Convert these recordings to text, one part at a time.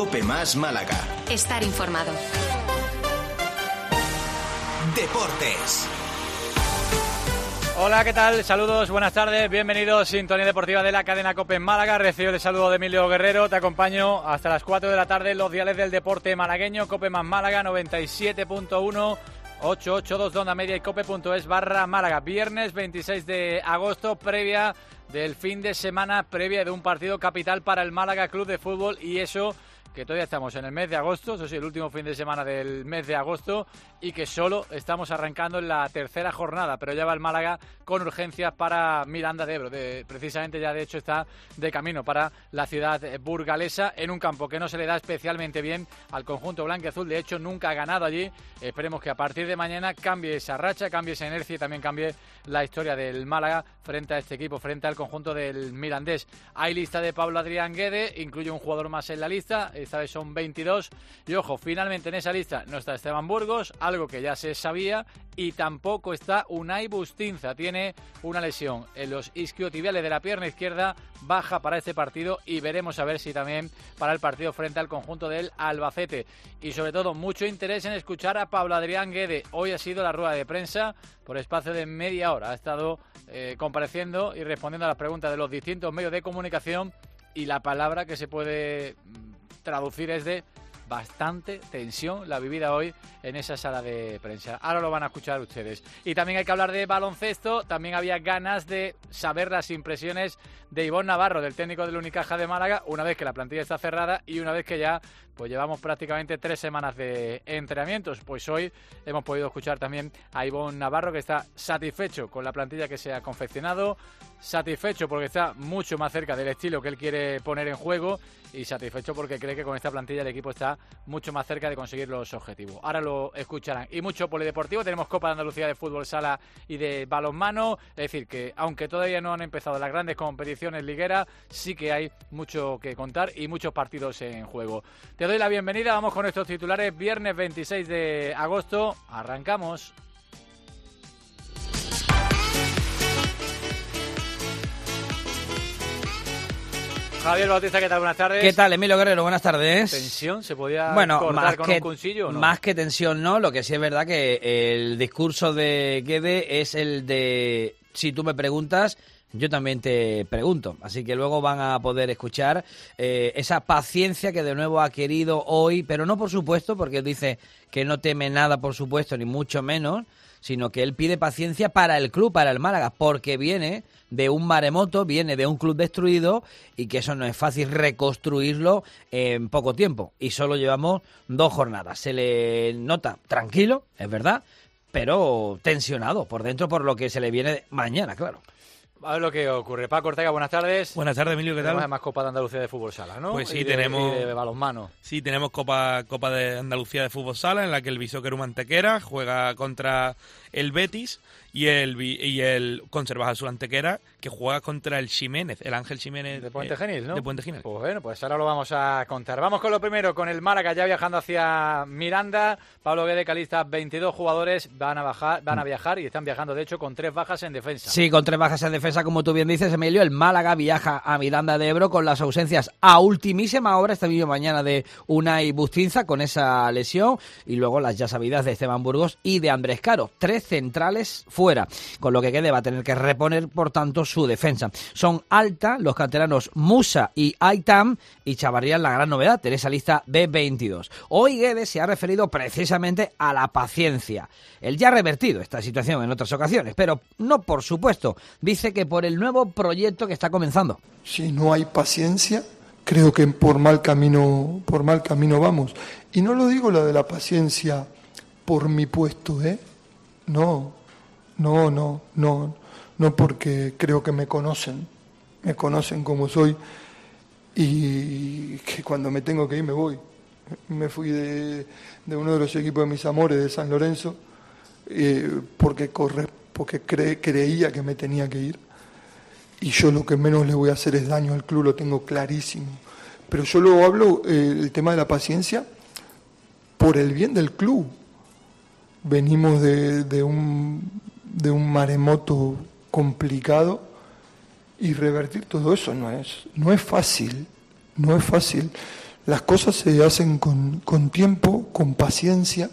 COPE Más Málaga. Estar informado. Deportes. Hola, ¿qué tal? Saludos, buenas tardes, bienvenidos. Sintonía deportiva de la cadena COPE en Málaga. Recibo el saludo de Emilio Guerrero. Te acompaño hasta las 4 de la tarde en los diales del deporte malagueño. COPE Más Málaga, 97.1, 882 de onda media y cope.es/Málaga. Viernes 26 de agosto, previa del fin de semana, previa de un partido capital para el Málaga Club de Fútbol, y eso que todavía estamos en el mes de agosto, eso sí, el último fin de semana del mes de agosto, y que solo estamos arrancando en la tercera jornada, pero ya va el Málaga con urgencias para Miranda de Ebro, precisamente ya de hecho está de camino para la ciudad burgalesa, en un campo que no se le da especialmente bien al conjunto blanquiazul. De hecho nunca ha ganado allí. Esperemos que a partir de mañana cambie esa racha, cambie esa inercia y también cambie la historia del Málaga frente a este equipo, frente al conjunto del mirandés. Hay lista de Pablo Adrián Guede, incluye un jugador más en la lista, esta vez son 22, y ojo, finalmente en esa lista no está Esteban Burgos, algo que ya se sabía, y tampoco está Unai Bustinza, tiene una lesión en los isquiotibiales de la pierna izquierda, baja para este partido, y veremos a ver si también para el partido frente al conjunto del Albacete. Y sobre todo mucho interés en escuchar a Pablo Adrián Guede. Hoy ha sido la rueda de prensa por espacio de media hora, ha estado compareciendo y respondiendo a las preguntas de los distintos medios de comunicación, y la palabra que se puede traducir es de bastante tensión la vivida hoy en esa sala de prensa. Ahora lo van a escuchar ustedes. Y también hay que hablar de baloncesto. También había ganas de saber las impresiones de Ivonne Navarro, del técnico del Unicaja de Málaga, una vez que la plantilla está cerrada y una vez que ya pues llevamos prácticamente 3 semanas de entrenamientos. Pues hoy hemos podido escuchar también a Ivonne Navarro, que está satisfecho con la plantilla que se ha confeccionado, satisfecho porque está mucho más cerca del estilo que él quiere poner en juego, y satisfecho porque cree que con esta plantilla el equipo está mucho más cerca de conseguir los objetivos. Ahora lo escucharán. Y mucho polideportivo, tenemos Copa de Andalucía de fútbol sala y de balonmano, es decir, que aunque todavía no han empezado las grandes competiciones ligueras, sí que hay mucho que contar y muchos partidos en juego. Te doy la bienvenida, vamos con estos titulares. Viernes 26 de agosto, arrancamos. Javier Bautista, ¿qué tal? Buenas tardes. ¿Qué tal, Emilio Guerrero? Buenas tardes. ¿Tensión? ¿Se podía cortar con un cuchillo o no? Más que tensión no, lo que sí es verdad que el discurso de Guede es el de si tú me preguntas, yo también te pregunto. Así que luego van a poder escuchar esa paciencia que de nuevo ha querido hoy, pero no por supuesto, porque dice que no teme nada por supuesto, ni mucho menos, sino que él pide paciencia para el club, para el Málaga, porque viene de un maremoto, viene de un club destruido y que eso no es fácil reconstruirlo en poco tiempo. Y solo llevamos 2 jornadas. Se le nota tranquilo, es verdad, pero tensionado por dentro por lo que se le viene mañana, claro. A ver lo que ocurre. Paco Ortega, buenas tardes. Buenas tardes, Emilio, ¿qué tal? Tenemos además Copa de Andalucía de Fútbol Sala, ¿no? Pues sí, y tenemos... de balonmano. Sí, tenemos Copa de Andalucía de Fútbol Sala, en la que el Bisóquerum Antequera juega contra el Betis y el Conservas Azul Antequera, que juega contra el Ximénez, el Ángel Ximénez. De Puente Genil, ¿no? De Puente Genil. Pues bueno, pues ahora lo vamos a contar. Vamos con lo primero, con el Málaga ya viajando hacia Miranda. Pablo Guede, calista, 22 jugadores van a viajar y están viajando, de hecho, con 3 bajas en defensa. Sí, con 3 bajas en defensa, como tú bien dices, Emilio. El Málaga viaja a Miranda de Ebro con las ausencias a ultimísima hora esta misma mañana de Unai Bustinza con esa lesión, y luego las ya sabidas de Esteban Burgos y de Andrés Caro. 3 centrales fuera, con lo que Guede va a tener que reponer, por tanto, su defensa. Son alta los canteranos Musa y Aitam, y Chavarría la gran novedad en esa lista de 22. Hoy Guede se ha referido precisamente a la paciencia. Él ya ha revertido esta situación en otras ocasiones, pero no por supuesto. Dice que por el nuevo proyecto que está comenzando. Si no hay paciencia, creo que por mal camino vamos. Y no lo digo lo de la paciencia por mi puesto, No, porque creo que me conocen como soy, y que cuando me tengo que ir me voy. Me fui de uno de los equipos de mis amores, de San Lorenzo, porque creía que me tenía que ir, y yo lo que menos le voy a hacer es daño al club, lo tengo clarísimo. Pero yo lo hablo, el tema de la paciencia, por el bien del club. Venimos de un maremoto complicado, y revertir todo eso no es fácil. Las cosas se hacen con tiempo, con paciencia,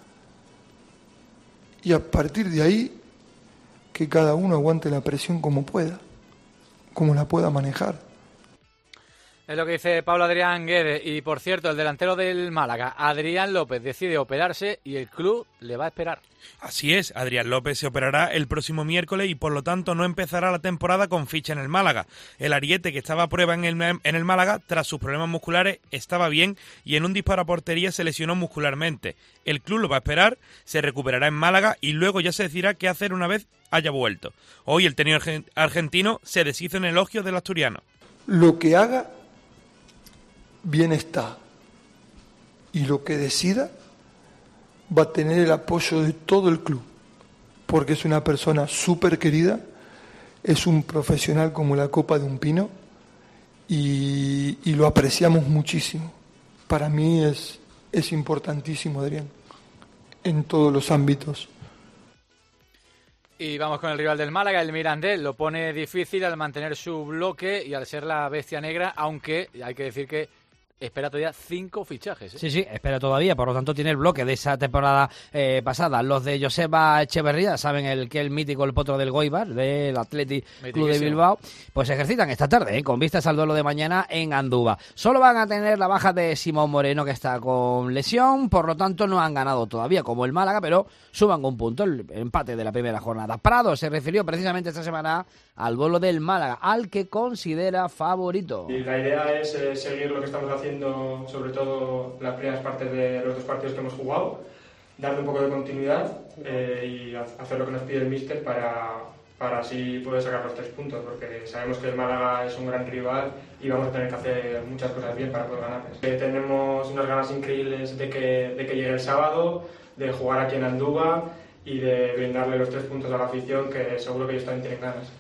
y a partir de ahí que cada uno aguante la presión como pueda, como la pueda manejar. Es lo que dice Pablo Adrián Guedes. Y por cierto, el delantero del Málaga, Adrián López, decide operarse y el club le va a esperar. Así es, Adrián López se operará el próximo miércoles y por lo tanto no empezará la temporada con ficha en el Málaga. El ariete, que estaba a prueba en el Málaga tras sus problemas musculares, estaba bien y en un disparo a portería se lesionó muscularmente. El club lo va a esperar, se recuperará en Málaga y luego ya se decidirá qué hacer una vez haya vuelto. Hoy el técnico argentino se deshizo en elogios del asturiano. Lo que haga, bien está. Y lo que decida va a tener el apoyo de todo el club, porque es una persona súper querida, es un profesional como la copa de un pino y lo apreciamos muchísimo. Para mí es importantísimo, Adrián, en todos los ámbitos. Y vamos con el rival del Málaga, el Mirandés. Lo pone difícil al mantener su bloque y al ser la bestia negra, aunque hay que decir que espera todavía 5 fichajes. Sí, espera todavía, por lo tanto tiene el bloque de esa temporada pasada. Los de Joseba Echeverría, saben el mítico, el potro del Goibar, del Athletic Club de Bilbao, pues se ejercitan esta tarde, con vistas al duelo de mañana en Andúba. Solo van a tener la baja de Simón Moreno, que está con lesión, por lo tanto no han ganado todavía como el Málaga, pero suman un punto, el empate de la primera jornada. Prado se refirió precisamente esta semana al duelo del Málaga, al que considera favorito. Y la idea es seguir lo que estamos haciendo, sobre todo las primeras partes de los 2 partidos que hemos jugado, darle un poco de continuidad y hacer lo que nos pide el míster para así poder sacar los 3 puntos, porque sabemos que el Málaga es un gran rival y vamos a tener que hacer muchas cosas bien para poder ganarles. Tenemos unas ganas increíbles de que llegue el sábado, de jugar aquí en Andúba y de brindarle los 3 puntos a la afición, que seguro que ellos también tienen ganas.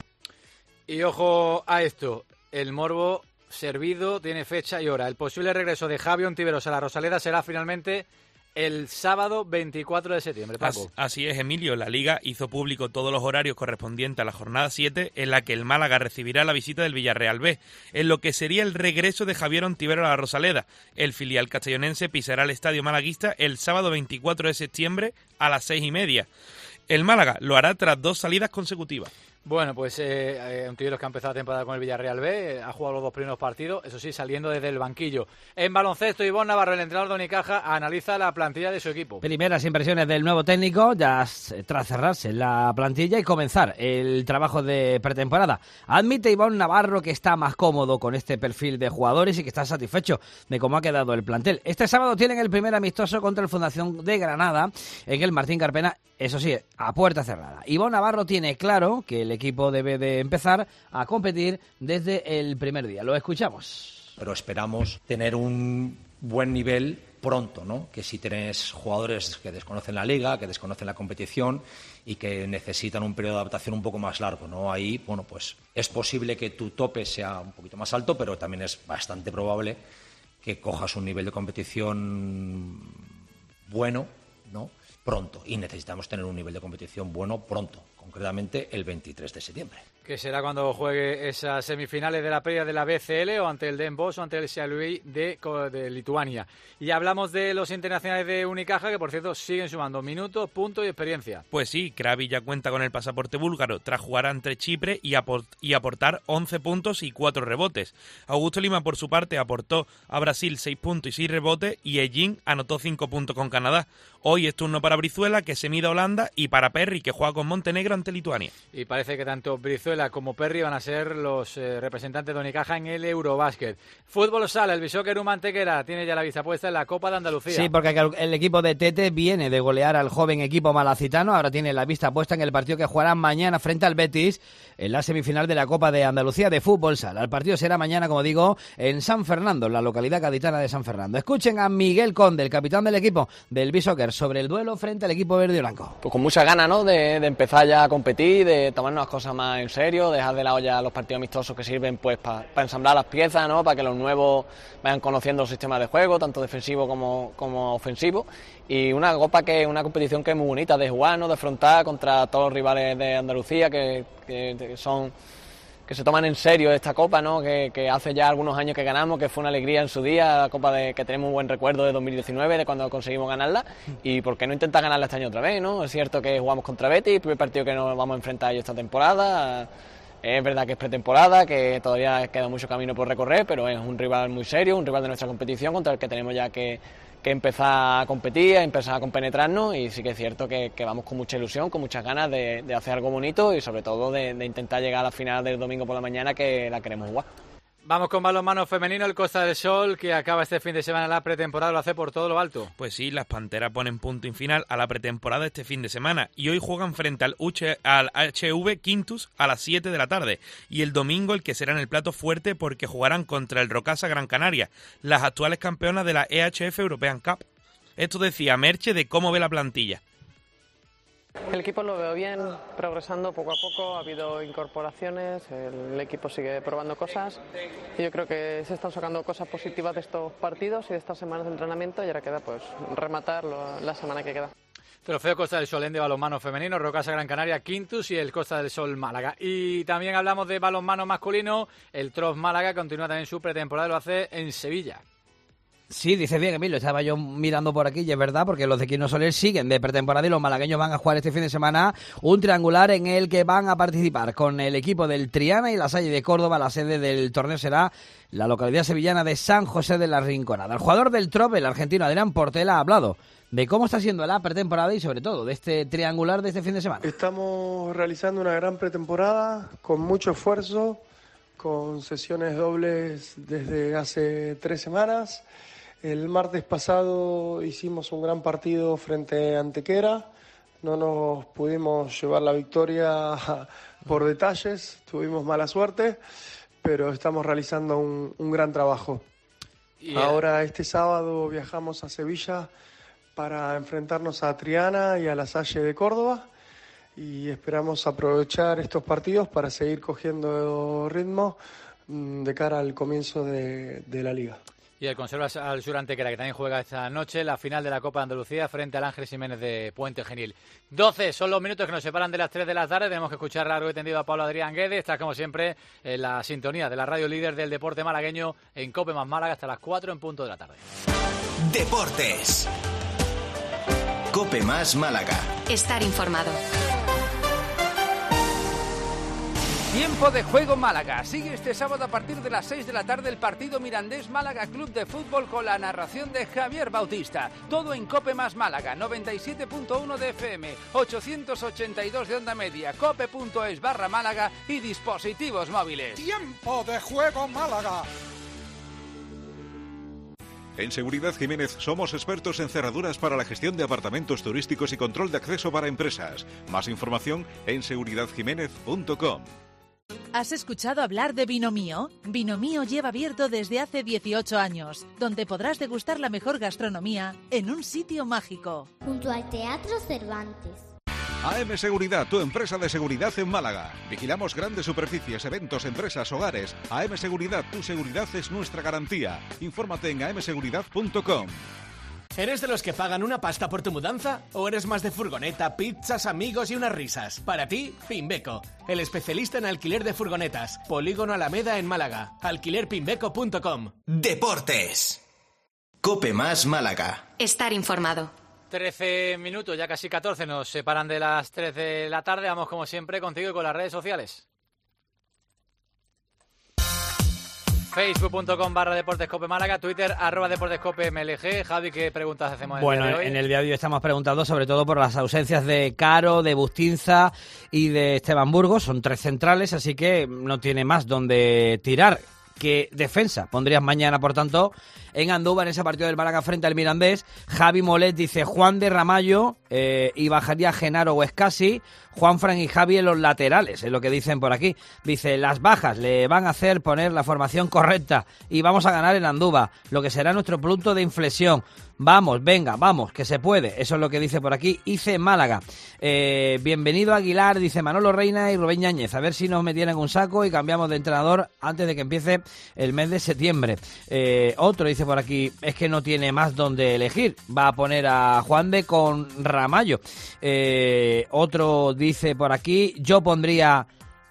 Y ojo a esto, el morbo servido, tiene fecha y hora. El posible regreso de Javi Ontiveros a la Rosaleda será finalmente el sábado 24 de septiembre. Paco. Así es, Emilio. La Liga hizo público todos los horarios correspondientes a la jornada 7, en la que el Málaga recibirá la visita del Villarreal B, en lo que sería el regreso de Javier Ontiveros a la Rosaleda. El filial castellonense pisará el estadio malaguista el sábado 24 de septiembre a las 6:30. El Málaga lo hará tras 2 salidas consecutivas. Bueno, pues Ontiveros, que ha empezado la temporada con el Villarreal B, ha jugado los 2 primeros partidos, eso sí, saliendo desde el banquillo. En baloncesto, Ivonne Navarro, el entrenador de Unicaja, analiza la plantilla de su equipo. Primeras impresiones del nuevo técnico, ya tras cerrarse la plantilla y comenzar el trabajo de pretemporada. Admite Ivonne Navarro que está más cómodo con este perfil de jugadores y que está satisfecho de cómo ha quedado el plantel. Este sábado tienen el primer amistoso contra el Fundación de Granada en el Martín Carpena, eso sí, a puerta cerrada. Ivonne Navarro tiene claro que el equipo debe de empezar a competir desde el primer día. Lo escuchamos. Pero esperamos tener un buen nivel pronto, ¿no? Que si tienes jugadores que desconocen la liga, que desconocen la competición y que necesitan un periodo de adaptación un poco más largo, ¿no? Ahí, bueno, pues es posible que tu tope sea un poquito más alto, pero también es bastante probable que cojas un nivel de competición bueno, ¿no? Pronto, y necesitamos tener un nivel de competición bueno pronto, concretamente el 23 de septiembre. Que será cuando juegue esas semifinales de la previa de la BCL o ante el Den Bosch o ante el Saarlouis de Lituania. Y hablamos de los internacionales de Unicaja, que por cierto siguen sumando minutos, puntos y experiencia. Pues sí, Krabi ya cuenta con el pasaporte búlgaro tras jugar ante Chipre y aportar 11 puntos y 4 rebotes. Augusto Lima, por su parte, aportó a Brasil 6 puntos y 6 rebotes y Ellín anotó 5 puntos con Canadá. Hoy es turno para Brizuela, que se mide a Holanda, y para Perry, que juega con Montenegro ante Lituania. Y parece que tanto Brizuela como Perry van a ser los representantes de Unicaja en el Eurobásquet. Fútbol sala, el Bishoker Mantequera tiene ya la vista puesta en la Copa de Andalucía. Sí, porque el equipo de Tete viene de golear al joven equipo malacitano, ahora tiene la vista puesta en el partido que jugarán mañana frente al Betis en la semifinal de la Copa de Andalucía de fútbol sala. El partido será mañana, como digo, en San Fernando, en la localidad gaditana de San Fernando. Escuchen a Miguel Conde, el capitán del equipo del Bishoker, sobre el duelo frente al equipo verde y blanco. Pues con muchas ganas, ¿no? De empezar ya a competir, de tomarnos las cosas más en serio, dejar de lado ya los partidos amistosos que sirven pues para ensamblar las piezas, ¿no? Para que los nuevos vayan conociendo los sistemas de juego, tanto defensivo como ofensivo. Y una copa que una competición que es muy bonita de jugar, ¿no? De afrontar contra todos los rivales de Andalucía que son se toman en serio esta Copa, ¿no? Que hace ya algunos años que ganamos, que fue una alegría en su día, la Copa que tenemos un buen recuerdo de 2019, de cuando conseguimos ganarla, y por qué no intentar ganarla este año otra vez, ¿no? Es cierto que jugamos contra Betis, el primer partido que nos vamos a enfrentar a ellos esta temporada. Es verdad que es pretemporada, que todavía queda mucho camino por recorrer, pero es un rival muy serio, un rival de nuestra competición contra el que tenemos ya que empezar a competir, a empezar a compenetrarnos, y sí que es cierto que vamos con mucha ilusión, con muchas ganas de hacer algo bonito y sobre todo de intentar llegar a la final del domingo por la mañana, que la queremos jugar. Vamos con balonmano femenino, el Costa del Sol, que acaba este fin de semana la pretemporada, lo hace por todo lo alto. Pues sí, las Panteras ponen punto y final a la pretemporada este fin de semana y hoy juegan frente al HV Quintus a las 7 de la tarde y el domingo el que será en el plato fuerte porque jugarán contra el Rocasa Gran Canaria, las actuales campeonas de la EHF European Cup. Esto decía Merche de cómo ve la plantilla. El equipo lo veo bien, progresando poco a poco, ha habido incorporaciones, el equipo sigue probando cosas y yo creo que se están sacando cosas positivas de estos partidos y de estas semanas de entrenamiento y ahora queda pues rematar la semana que queda. Trofeo Costa del Sol de balonmano femenino, Rocasa Gran Canaria, Quintus y el Costa del Sol Málaga. Y también hablamos de balonmano masculino, el Trof Málaga continúa también su pretemporada, lo hace en Sevilla. Sí, dices bien, Emilio, estaba yo mirando por aquí y es verdad, porque los de Quino Soler siguen de pretemporada y los malagueños van a jugar este fin de semana un triangular en el que van a participar con el equipo del Triana y la Salle de Córdoba. La sede del torneo será la localidad sevillana de San José de la Rinconada. El jugador del Trof, el argentino Adrián Portela, ha hablado de cómo está siendo la pretemporada y sobre todo de este triangular de este fin de semana. Estamos realizando una gran pretemporada con mucho esfuerzo, con sesiones dobles desde hace 3 semanas. El martes pasado hicimos un gran partido frente a Antequera, no nos pudimos llevar la victoria por detalles, tuvimos mala suerte, pero estamos realizando un gran trabajo. Ahora este sábado viajamos a Sevilla para enfrentarnos a Triana y a la Salle de Córdoba y esperamos aprovechar estos partidos para seguir cogiendo ritmo de cara al comienzo de la liga. Y el Conserva al Sur Antequera, que también juega esta noche la final de la Copa de Andalucía frente al Ángel Jiménez de Puente Genil. 12 son los minutos que nos separan de las 3 de la tarde. Tenemos que escuchar largo y tendido a Pablo Adrián Guede. Está como siempre en la sintonía de la radio líder del deporte malagueño en Cope más Málaga hasta las 4 en punto de la tarde. Deportes. Cope más Málaga. Estar informado. Tiempo de juego Málaga. Sigue este sábado a partir de las 6 de la tarde el partido Mirandés Málaga Club de Fútbol con la narración de Javier Bautista. Todo en Cope más Málaga, 97.1 de FM, 882 de onda media, cope.es/Málaga y dispositivos móviles. Tiempo de juego Málaga. En Seguridad Jiménez somos expertos en cerraduras para la gestión de apartamentos turísticos y control de acceso para empresas. Más información en seguridadjiménez.com. ¿Has escuchado hablar de Vino Mío? Vino Mío lleva abierto desde hace 18 años, donde podrás degustar la mejor gastronomía en un sitio mágico. Junto al Teatro Cervantes. AM Seguridad, tu empresa de seguridad en Málaga. Vigilamos grandes superficies, eventos, empresas, hogares. AM Seguridad, tu seguridad es nuestra garantía. Infórmate en amseguridad.com. ¿Eres de los que pagan una pasta por tu mudanza? ¿O eres más de furgoneta, pizzas, amigos y unas risas? Para ti, Pimbeco, el especialista en alquiler de furgonetas. Polígono Alameda en Málaga. Alquilerpimbeco.com. Deportes. Cope más Málaga. Estar informado. 13 minutos, ya casi 14, nos separan de las 3 de la tarde. Vamos como siempre contigo y con las redes sociales. Facebook.com/Deportescope Málaga, Twitter @Deportescope MLG. Javi, ¿qué preguntas hacemos en el día de hoy? En el día de hoy estamos preguntando sobre todo por las ausencias de Caro, de Bustinza y de Esteban Burgos. Son 3 centrales, así que no tiene más donde tirar. ¿Qué defensa pondrías mañana, por tanto, en Andúba, en ese partido del Málaga frente al Mirandés? Javi Molet dice Juan de Ramallo y bajaría Genaro o Escasi, Juanfran y Javi en los laterales, es lo que dicen por aquí. Dice, las bajas le van a hacer poner la formación correcta y vamos a ganar en Andúba, lo que será nuestro punto de inflexión. Vamos, venga, vamos, que se puede. Eso es lo que dice por aquí Ice Málaga. Bienvenido Aguilar, dice Manolo Reina y Rubén Yáñez. A ver si nos metieran un saco y cambiamos de entrenador antes de que empiece el mes de septiembre. Otro dice por aquí, es que no tiene más donde elegir. Va a poner a Juan de con Ramallo. Otro dice por aquí, yo pondría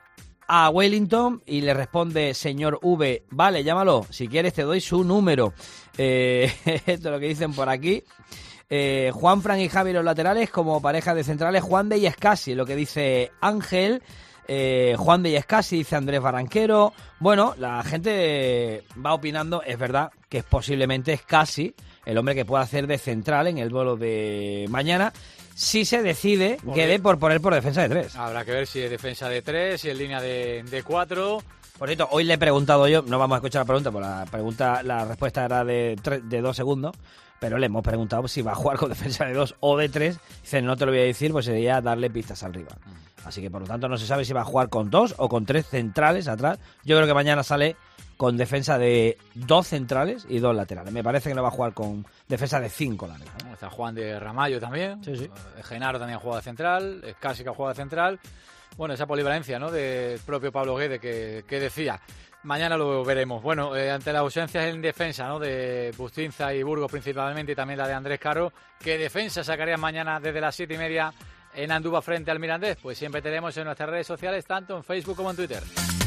a Wellington y le responde señor V, vale, llámalo, si quieres te doy su número. Esto es lo que dicen por aquí. Juanfran y Javi los laterales como pareja de centrales, Juande y Escasi, lo que dice Ángel. Juande y Escasi, dice Andrés Barranquero. Bueno, la gente va opinando, es verdad que es posiblemente Escasi el hombre que pueda hacer de central en el duelo de mañana, si se decide Guede por poner por defensa de 3. Habrá que ver si es defensa de 3, si es línea de 4. Por cierto, hoy le he preguntado yo, no vamos a escuchar la pregunta, porque la respuesta era de 2 segundos, pero le hemos preguntado si va a jugar con defensa de 2 o de 3. Dice, no te lo voy a decir, pues sería darle pistas al rival. Así que por lo tanto no se sabe si va a jugar con 2 o con 3 centrales atrás. Yo creo que mañana sale con defensa de 2 centrales y 2 laterales. Me parece que no va a jugar con defensa de 5 laterales, ¿no? Está Juan de Ramallo también. Sí. Genaro también juega de central. Escasi que ha jugado de central. Bueno, esa polivalencia, ¿no?, del propio Pablo Guede que decía. Mañana lo veremos. Bueno, ante las ausencias en defensa, ¿no?, de Bustinza y Burgos principalmente, y también la de Andrés Caro, ¿qué defensa sacarían mañana desde las 7:30 en Andúba frente al Mirandés? Pues siempre tenemos en nuestras redes sociales, tanto en Facebook como en Twitter.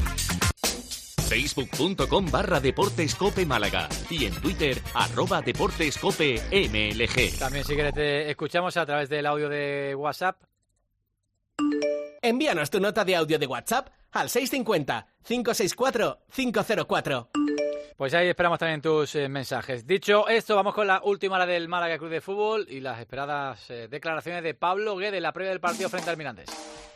Facebook.com/Deportes Málaga y en Twitter @DeportesCopeMLG. También si quieres te escuchamos a través del audio de WhatsApp. Envíanos tu nota de audio de WhatsApp al 650-564-504. Pues ahí esperamos también tus mensajes. Dicho esto, vamos con la última hora del Málaga Club de Fútbol y las esperadas declaraciones de Pablo Guede en la previa del partido frente al Mirandés.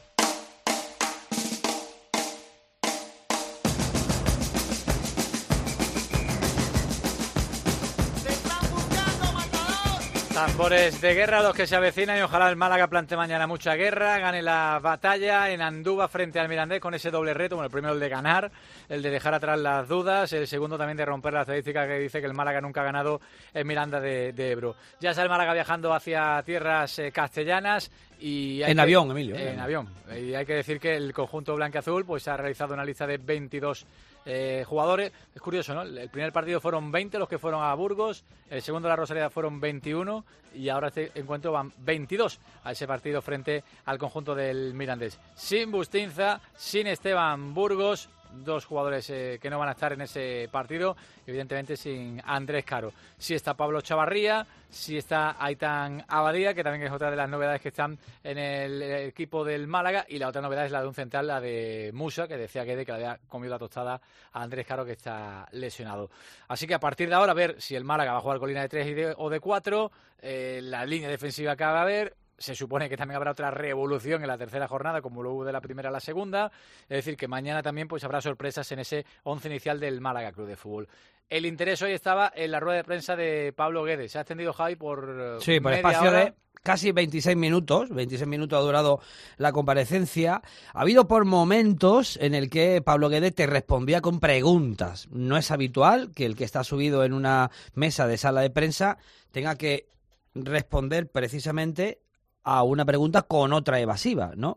Tambores de guerra los que se avecinan y ojalá el Málaga plante mañana mucha guerra, gane la batalla en Andúba frente al Mirandés con ese doble reto. Bueno, el primero el de ganar, el de dejar atrás las dudas, el segundo también de romper la estadística que dice que el Málaga nunca ha ganado en Miranda de Ebro. Ya está el Málaga viajando hacia tierras castellanas y en avión, Emilio. En avión. Y hay que decir que el conjunto blanquiazul pues ha realizado una lista de 22 jugadores. Es curioso, ¿no? El primer partido fueron 20 los que fueron a Burgos, el segundo de la Rosaleda fueron 21 y ahora este encuentro van 22 a ese partido frente al conjunto del Mirandés. Sin Bustinza, sin Esteban Burgos, 2 jugadores que no van a estar en ese partido, evidentemente sin Andrés Caro. Sí está Pablo Chavarría, sí está Aitán Abadía, que también es otra de las novedades que están en el equipo del Málaga, y la otra novedad es la de un central, la de Musa, que decía Guede que le había comido la tostada a Andrés Caro, que está lesionado. Así que a partir de ahora a ver si el Málaga va a jugar con línea de 3 o de 4, la línea defensiva que va a haber. Se supone que también habrá otra revolución en la tercera jornada, como lo hubo de la primera a la segunda. Es decir, que mañana también pues habrá sorpresas en ese 11 inicial del Málaga Club de Fútbol. El interés hoy estaba en la rueda de prensa de Pablo Guede. Se ha extendido, Javi, por por espacio de casi 26 minutos. 26 minutos ha durado la comparecencia. Ha habido por momentos en el que Pablo Guede te respondía con preguntas. No es habitual que el que está subido en una mesa de sala de prensa tenga que responder precisamente a una pregunta con otra evasiva, ¿no?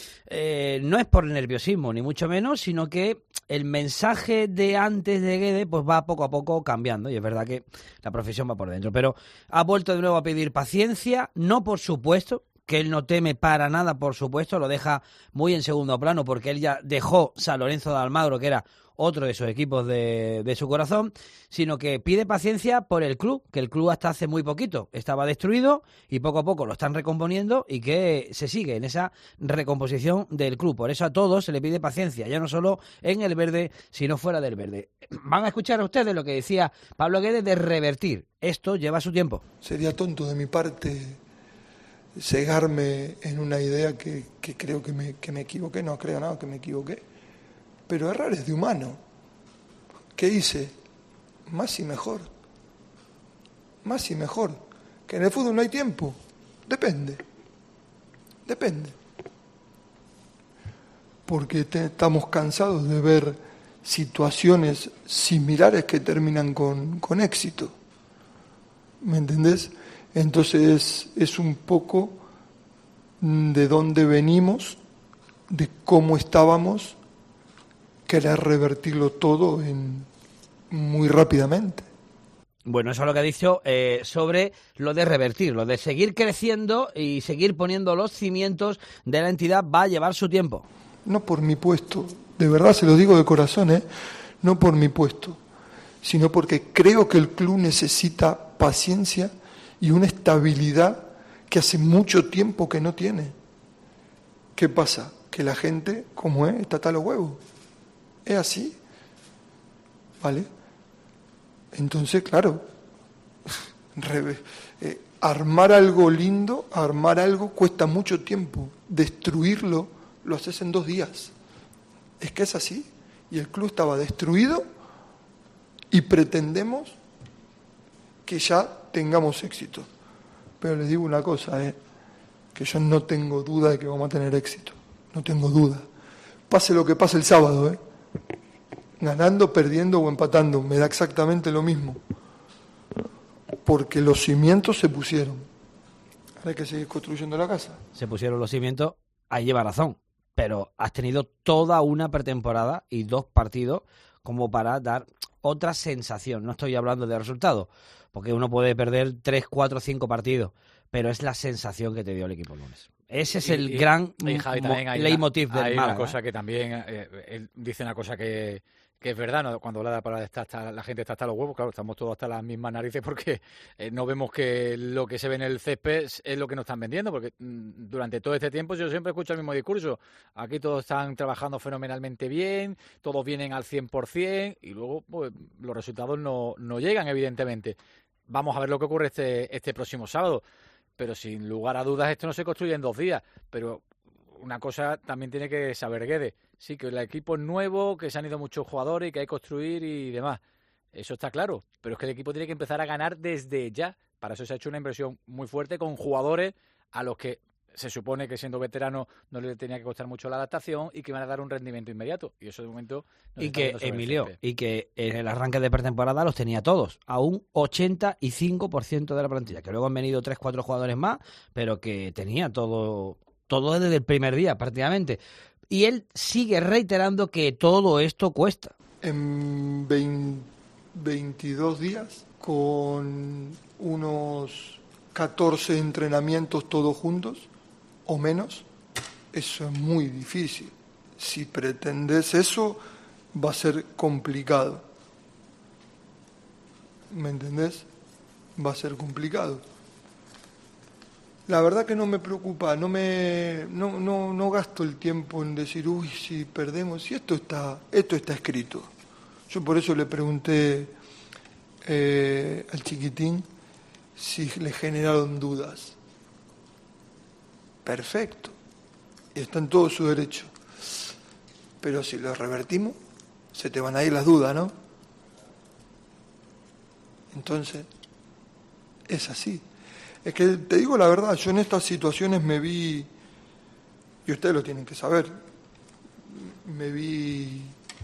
No es por nerviosismo, ni mucho menos, sino que el mensaje de antes de Guede pues va poco a poco cambiando, y es verdad que la profesión va por dentro, pero ha vuelto de nuevo a pedir paciencia, no por supuesto, que él no teme para nada, por supuesto, lo deja muy en segundo plano, porque él ya dejó San Lorenzo de Almagro, que era otro de esos equipos de su corazón, sino que pide paciencia por el club, que el club hasta hace muy poquito estaba destruido y poco a poco lo están recomponiendo y que se sigue en esa recomposición del club. Por eso a todos se le pide paciencia, ya no solo en el verde, sino fuera del verde. Van a escuchar a ustedes lo que decía Pablo Guede de revertir. Esto lleva su tiempo. Sería tonto de mi parte cegarme en una idea que creo que me equivoqué. No creo nada que me equivoqué. Pero errar es de humano. ¿Qué hice? Más y mejor. Más y mejor. Que en el fútbol no hay tiempo. Depende. Porque estamos cansados de ver situaciones similares que terminan con éxito. ¿Me entendés? Entonces es un poco de dónde venimos, de cómo estábamos, querer revertirlo todo muy rápidamente. Bueno, eso es lo que ha dicho sobre lo de revertirlo, de seguir creciendo y seguir poniendo los cimientos de la entidad va a llevar su tiempo. no por mi puesto, de verdad se lo digo de corazón, no por mi puesto, sino porque creo que el club necesita paciencia y una estabilidad que hace mucho tiempo que no tiene. ¿Qué pasa? Que la gente, como está hasta los huevos. Es así. ¿Vale? Entonces, claro, armar algo lindo, armar algo cuesta mucho tiempo. Destruirlo lo haces en 2 días. Es que es así. Y el club estaba destruido y pretendemos que ya tengamos éxito. Pero les digo una cosa, que yo no tengo duda de que vamos a tener éxito. No tengo duda. Pase lo que pase el sábado, ganando, perdiendo o empatando, me da exactamente lo mismo. Porque los cimientos se pusieron. Ahora hay que seguir construyendo la casa. Se pusieron los cimientos, ahí lleva razón. Pero has tenido toda una pretemporada y 2 partidos como para dar otra sensación. No estoy hablando de resultados, porque uno puede perder 3, 4, 5 partidos, pero es la sensación que te dio el equipo el lunes. Ese es el gran leitmotiv del Málaga. Hay una cosa que también él dice una cosa que es verdad, ¿no? Cuando habla de la palabra la gente está hasta los huevos, claro, estamos todos hasta las mismas narices porque no vemos que lo que se ve en el césped es lo que nos están vendiendo, porque durante todo este tiempo yo siempre escucho el mismo discurso. Aquí todos están trabajando fenomenalmente bien, todos vienen al 100% y luego pues, los resultados no llegan, evidentemente. Vamos a ver lo que ocurre este próximo sábado, pero sin lugar a dudas esto no se construye en 2 días, pero una cosa también tiene que saber Guede. Sí, que el equipo es nuevo, que se han ido muchos jugadores y que hay que construir y demás. Eso está claro, pero es que el equipo tiene que empezar a ganar desde ya. Para eso se ha hecho una inversión muy fuerte con jugadores a los que se supone que siendo veteranos no les tenía que costar mucho la adaptación y que van a dar un rendimiento inmediato. Y eso de momento no y que, Emilio, y que en el arranque de pretemporada los tenía todos, a un 85% de la plantilla, que luego han venido 3, 4 jugadores más, pero que tenía todo desde el primer día prácticamente. Y él sigue reiterando que todo esto cuesta. En 22 días, con unos 14 entrenamientos todos juntos, o menos, eso es muy difícil. Si pretendes eso, va a ser complicado. ¿Me entendés? Va a ser complicado. La verdad que no me preocupa, no gasto el tiempo en decir, uy, si perdemos, si esto está escrito. Yo por eso le pregunté al chiquitín si le generaron dudas. Perfecto, y está en todo su derecho. Pero si lo revertimos, se te van a ir las dudas, ¿no? Entonces, es así. Es que te digo la verdad, yo en estas situaciones me vi, y ustedes lo tienen que saber, me vi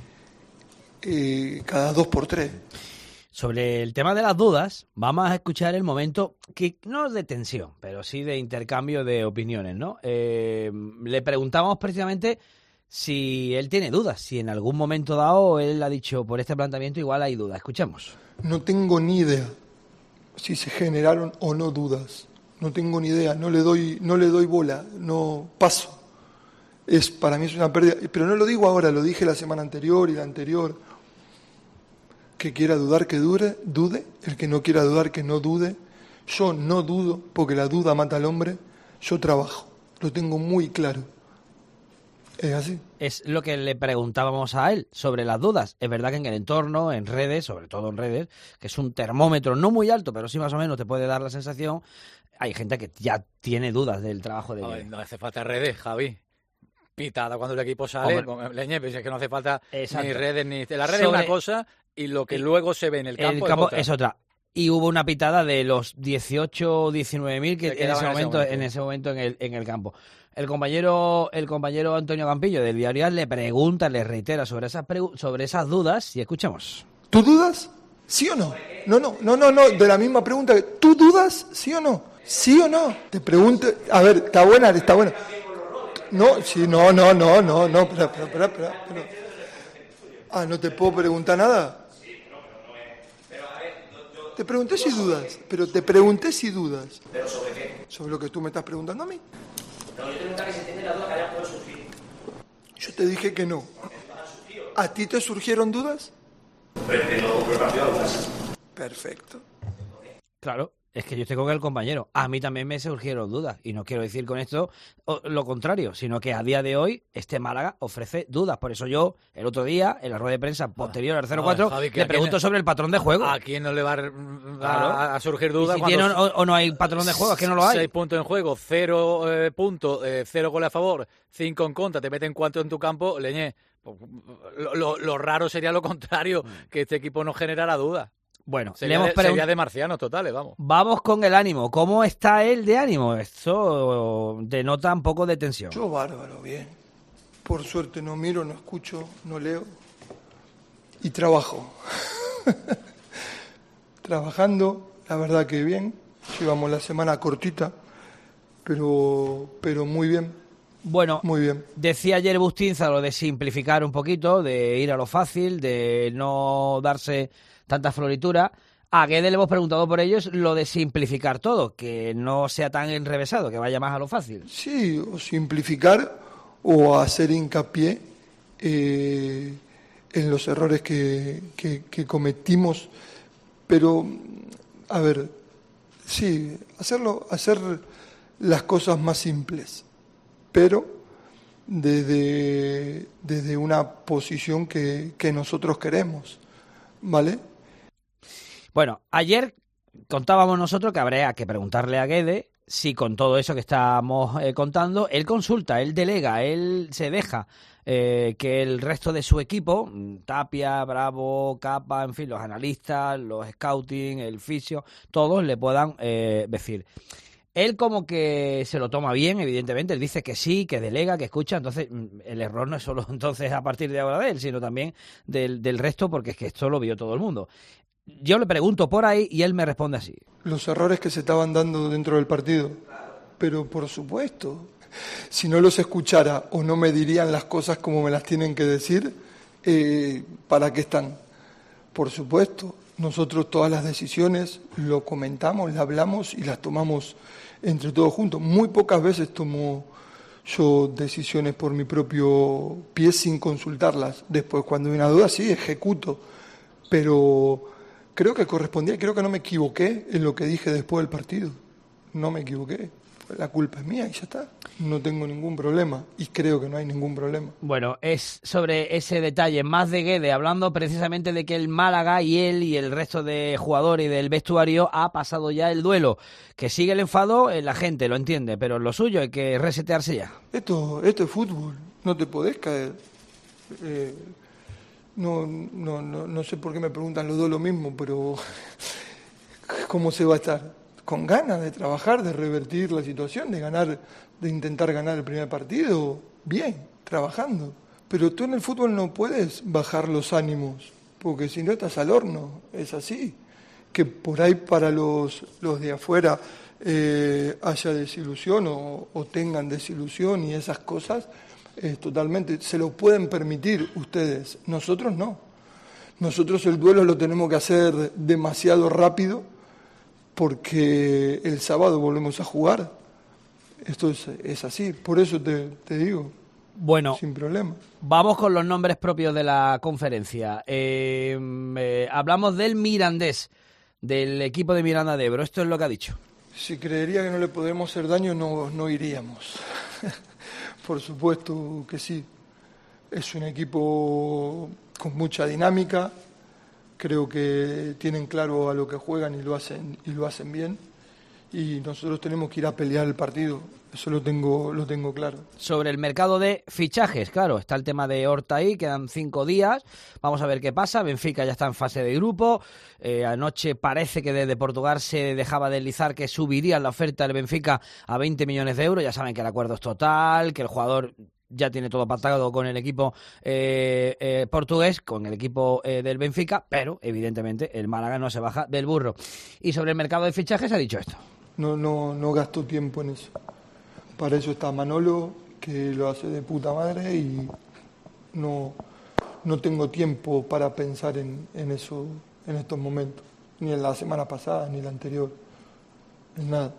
cada 2 por 3. Sobre el tema de las dudas, vamos a escuchar el momento que no es de tensión, pero sí de intercambio de opiniones, ¿no? Le preguntamos precisamente si él tiene dudas, si en algún momento dado él ha dicho, por este planteamiento igual hay dudas. Escuchemos. No tengo ni idea si se generaron o no dudas. No tengo ni idea, no le doy bola, no paso. Para mí es una pérdida, pero no lo digo ahora, lo dije la semana anterior y la anterior. Que quiera dudar que dude, el que no quiera dudar que no dude. Yo no dudo, porque la duda mata al hombre. Yo trabajo, lo tengo muy claro. Es así. Es lo que le preguntábamos a él sobre las dudas. Es verdad que en el entorno, en redes, sobre todo en redes, que es un termómetro no muy alto, pero sí más o menos te puede dar la sensación, hay gente que ya tiene dudas del trabajo de Guede. No hace falta redes, Javi. Pitada cuando el equipo sale, Leñe, es que no hace falta ni redes, ni... La red es una cosa y lo que luego se ve en el campo, es otra. Y hubo una pitada de los 18 o 19.000 que en ese momento en el campo. El compañero Antonio Campillo del Diario AS le pregunta, le reitera sobre esas dudas y escuchemos. ¿Tú dudas? ¿Sí o no? No, de la misma pregunta. ¿Tú dudas? ¿Sí o no? ¿Sí o no? Te pregunto, a ver, está buena. No, sí, no, espera. Ah, ¿no te puedo preguntar nada? Te pregunté si dudas. ¿Pero sobre qué? ¿Sobre lo que tú me estás preguntando a mí? No, yo te preguntaba que si tienes la duda que haya podido sufrir. Yo te dije que no. ¿A ti te surgieron dudas? Perfecto. Claro, es que yo estoy con el compañero. A mí también me surgieron dudas. Y no quiero decir con esto lo contrario, sino que a día de hoy este Málaga ofrece dudas. Por eso yo, el otro día, en la rueda de prensa posterior al 0-4, Javi, le pregunto sobre el patrón de juego. ¿A quién no le va a surgir dudas? Si tiene o no hay patrón de juego, es que no lo hay. 6 puntos en juego, 0 puntos, 0 goles a favor, 5 en contra, te meten 4 en tu campo, Leñé. Lo raro sería lo contrario, que este equipo no generara dudas. Bueno, sería de marcianos totales, vamos. Vamos con el ánimo. ¿Cómo está él de ánimo? Esto denota un poco de tensión. Yo bárbaro, bien. Por suerte no miro, no escucho, no leo. Y trabajo. Trabajando, la verdad que bien. Llevamos la semana cortita, pero muy bien. Bueno, muy bien. Decía ayer Bustinza lo de simplificar un poquito, de ir a lo fácil, de no darse tanta floritura. A Guede le hemos preguntado por ellos lo de simplificar todo, que no sea tan enrevesado, que vaya más a lo fácil. Sí, o simplificar o hacer hincapié en los errores que cometimos. Pero, a ver, sí, hacer las cosas más simples, pero desde una posición que nosotros queremos, ¿vale? Bueno, ayer contábamos nosotros que habría que preguntarle a Guede si con todo eso que estamos contando, él consulta, él delega, él se deja que el resto de su equipo, Tapia, Bravo, Capa, en fin, los analistas, los scouting, el fisio, todos le puedan decir. Él como que se lo toma bien, evidentemente, él dice que sí, que delega, que escucha, entonces el error no es solo entonces a partir de ahora de él, sino también del resto, porque es que esto lo vio todo el mundo. Yo le pregunto por ahí y él me responde así. Los errores que se estaban dando dentro del partido, pero por supuesto, si no los escuchara o no me dirían las cosas como me las tienen que decir, ¿para qué están? Por supuesto, nosotros todas las decisiones lo comentamos, las hablamos y las tomamos entre todos juntos. Muy pocas veces tomo yo decisiones por mi propio pie sin consultarlas. Después, cuando hay una duda, sí, ejecuto. Pero creo que correspondía, creo que no me equivoqué en lo que dije después del partido. No me equivoqué. La culpa es mía y ya está. No tengo ningún problema y creo que no hay ningún problema. Bueno, es sobre ese detalle más de Guede, hablando precisamente de que el Málaga y él y el resto de jugadores y del vestuario ha pasado ya el duelo. Que sigue el enfado, la gente lo entiende, pero lo suyo hay que resetearse ya. Esto es fútbol, no te podés caer. No sé por qué me preguntan los dos lo mismo, pero ¿cómo se va a estar? Con ganas de trabajar, de revertir la situación, de intentar ganar el primer partido, bien, trabajando. Pero tú en el fútbol no puedes bajar los ánimos, porque si no estás al horno, es así. Que por ahí para los de afuera haya desilusión o tengan desilusión y esas cosas, totalmente, se lo pueden permitir ustedes, nosotros no. Nosotros el duelo lo tenemos que hacer demasiado rápido, porque el sábado volvemos a jugar. Esto es así, por eso te digo. Bueno, sin problema. Vamos con los nombres propios de la conferencia. Hablamos del Mirandés, del equipo de Miranda de Ebro. Esto es lo que ha dicho. Si creería que no le podemos hacer daño, no iríamos. Por supuesto que sí. Es un equipo con mucha dinámica. Creo que tienen claro a lo que juegan y lo hacen bien. Y nosotros tenemos que ir a pelear el partido. Eso lo tengo claro. Sobre el mercado de fichajes, claro, está el tema de Horta ahí, quedan 5 días. Vamos a ver qué pasa. Benfica ya está en fase de grupo. Anoche parece que desde Portugal se dejaba deslizar que subirían la oferta del Benfica a 20 millones de euros. Ya saben que el acuerdo es total, que el jugador ya tiene todo pactado con el equipo portugués, con el equipo del Benfica, pero evidentemente el Málaga no se baja del burro. Y sobre el mercado de fichajes ha dicho esto. No gasto tiempo en eso. Para eso está Manolo, que lo hace de puta madre, y no tengo tiempo para pensar en eso en estos momentos, ni en la semana pasada, ni la anterior, en nada.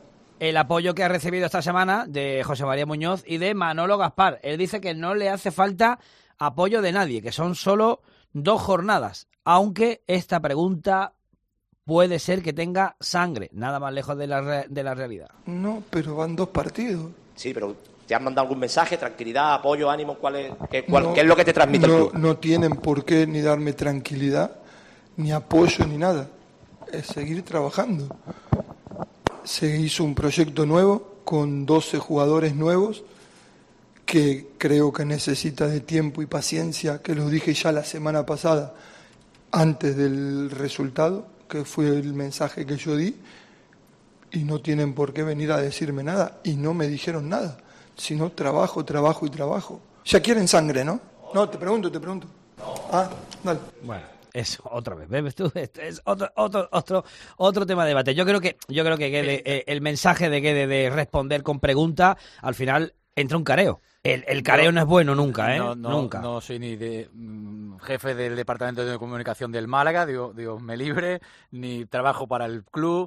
el apoyo que ha recibido esta semana de José María Muñoz y de Manolo Gaspar. Él dice que no le hace falta apoyo de nadie, que son solo 2 jornadas, aunque esta pregunta puede ser que tenga sangre, nada más lejos de la realidad. No, pero van 2 partidos. Sí, pero ¿te han mandado algún mensaje, tranquilidad, apoyo, ánimo? ¿Qué es lo que te transmite el club? No tienen por qué ni darme tranquilidad, ni apoyo, ni nada. Es seguir trabajando. Se hizo un proyecto nuevo con 12 jugadores nuevos que creo que necesita de tiempo y paciencia, que lo dije ya la semana pasada antes del resultado, que fue el mensaje que yo di, y no tienen por qué venir a decirme nada, y no me dijeron nada, sino trabajo, trabajo y trabajo. Ya quieren sangre, ¿no? No, te pregunto. Ah, dale. Bueno, eso, otra vez, ¿ves tú? Este es otro tema de debate. Yo creo que Guede, el mensaje de Guede de responder con preguntas, al final entra un careo. El careo no es bueno nunca, ¿eh? Nunca. No soy ni de jefe del Departamento de Comunicación del Málaga, Dios me libre, ni trabajo para el club.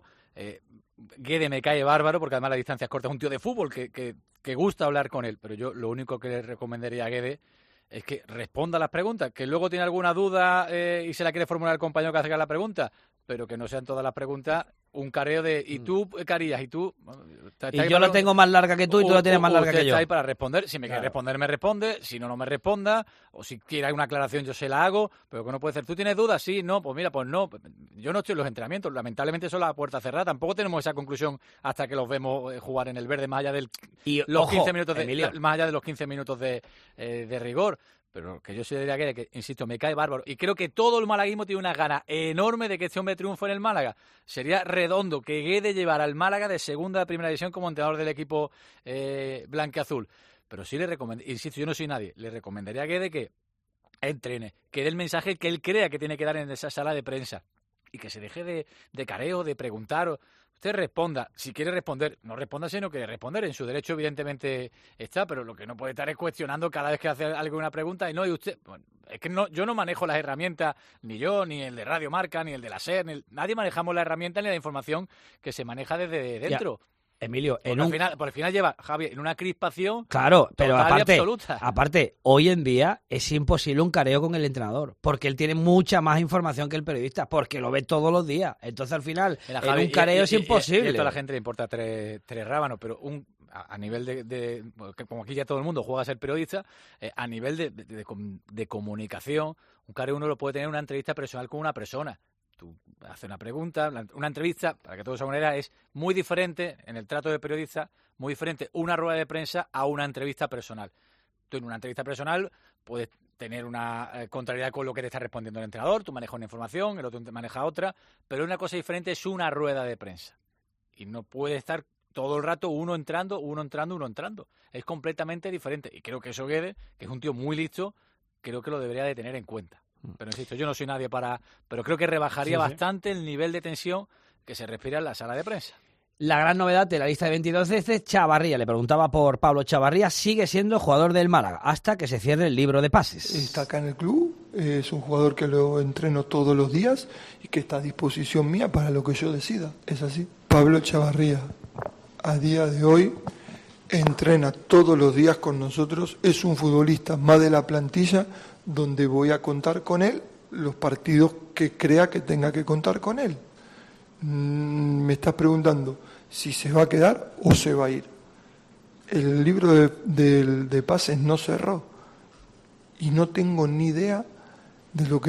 Guede me cae bárbaro, porque además la distancia es corta. Es un tío de fútbol que gusta hablar con él. Pero yo lo único que le recomendaría a Guede es que responda a las preguntas. Que luego tiene alguna duda y se la quiere formular el compañero que hace la pregunta, pero que no sean todas las preguntas un careo de ¿y tú qué harías? ¿Y tú? Y yo la tengo más larga que tú y tú la tienes más larga que yo. Está ahí para responder. Si me quiere responder, me responde. Si no, no me responda. O si quiere una aclaración, yo se la hago. Pero que no puede ser. ¿Tú tienes dudas? Sí, no. Pues mira, pues no. Yo no estoy en los entrenamientos. Lamentablemente son las puertas cerradas. Tampoco tenemos esa conclusión hasta que los vemos jugar en el verde, más allá de los 15 minutos de rigor. Pero que yo sí diría que, insisto, me cae bárbaro. Y creo que todo el malaguismo tiene una gana enorme de que este hombre triunfe en el Málaga. Sería redondo que Guede llevara al Málaga de segunda a primera división como entrenador del equipo blanquiazul. Pero sí le recomendaría, insisto, yo no soy nadie, le recomendaría a Guede que entrene, que dé el mensaje que él crea que tiene que dar en esa sala de prensa. Y que se deje de careo, de preguntar. Usted responda, si quiere responder, no responda, sino que responder, en su derecho evidentemente está, pero lo que no puede estar es cuestionando cada vez que hace alguna pregunta, y no, y usted, bueno, es que no, yo no manejo las herramientas, ni yo, ni el de Radio Marca, ni el de la SER, nadie manejamos la herramienta ni la información que se maneja desde dentro. Ya. Emilio, por el final lleva, Javi, en una crispación claro, pero absoluta. Aparte, hoy en día es imposible un careo con el entrenador, porque él tiene mucha más información que el periodista, porque lo ve todos los días. Entonces, al final, mira, Javi, en un careo es imposible. Y esto a la gente le importa tres rábanos, pero a nivel de como aquí ya todo el mundo juega a ser periodista, a nivel de comunicación, un careo uno lo puede tener en una entrevista personal con una persona. Tú haces una pregunta, una entrevista, para que todo se manera, es muy diferente en el trato de periodista, muy diferente una rueda de prensa a una entrevista personal. Tú en una entrevista personal puedes tener una contrariedad con lo que te está respondiendo el entrenador, tú manejas una información, el otro maneja otra, pero una cosa diferente es una rueda de prensa. Y no puede estar todo el rato uno entrando. Es completamente diferente. Y creo que eso Guede, que es un tío muy listo, creo que lo debería de tener en cuenta. Pero insisto, yo no soy nadie pero creo que rebajaría bastante el nivel de tensión que se respira en la sala de prensa. La gran novedad de la lista de 22 es de Chavarría. Le preguntaba por Pablo Chavarría. Sigue siendo jugador del Málaga hasta que se cierre el libro de pases. Está acá en el club. Es un jugador que lo entreno todos los días y que está a disposición mía para lo que yo decida. Es así. Pablo Chavarría, a día de hoy, entrena todos los días con nosotros. Es un futbolista más de la plantilla, donde voy a contar con él los partidos que crea que tenga que contar con él. Me estás preguntando si se va a quedar o se va a ir. El libro de pases no cerró y no tengo ni idea de lo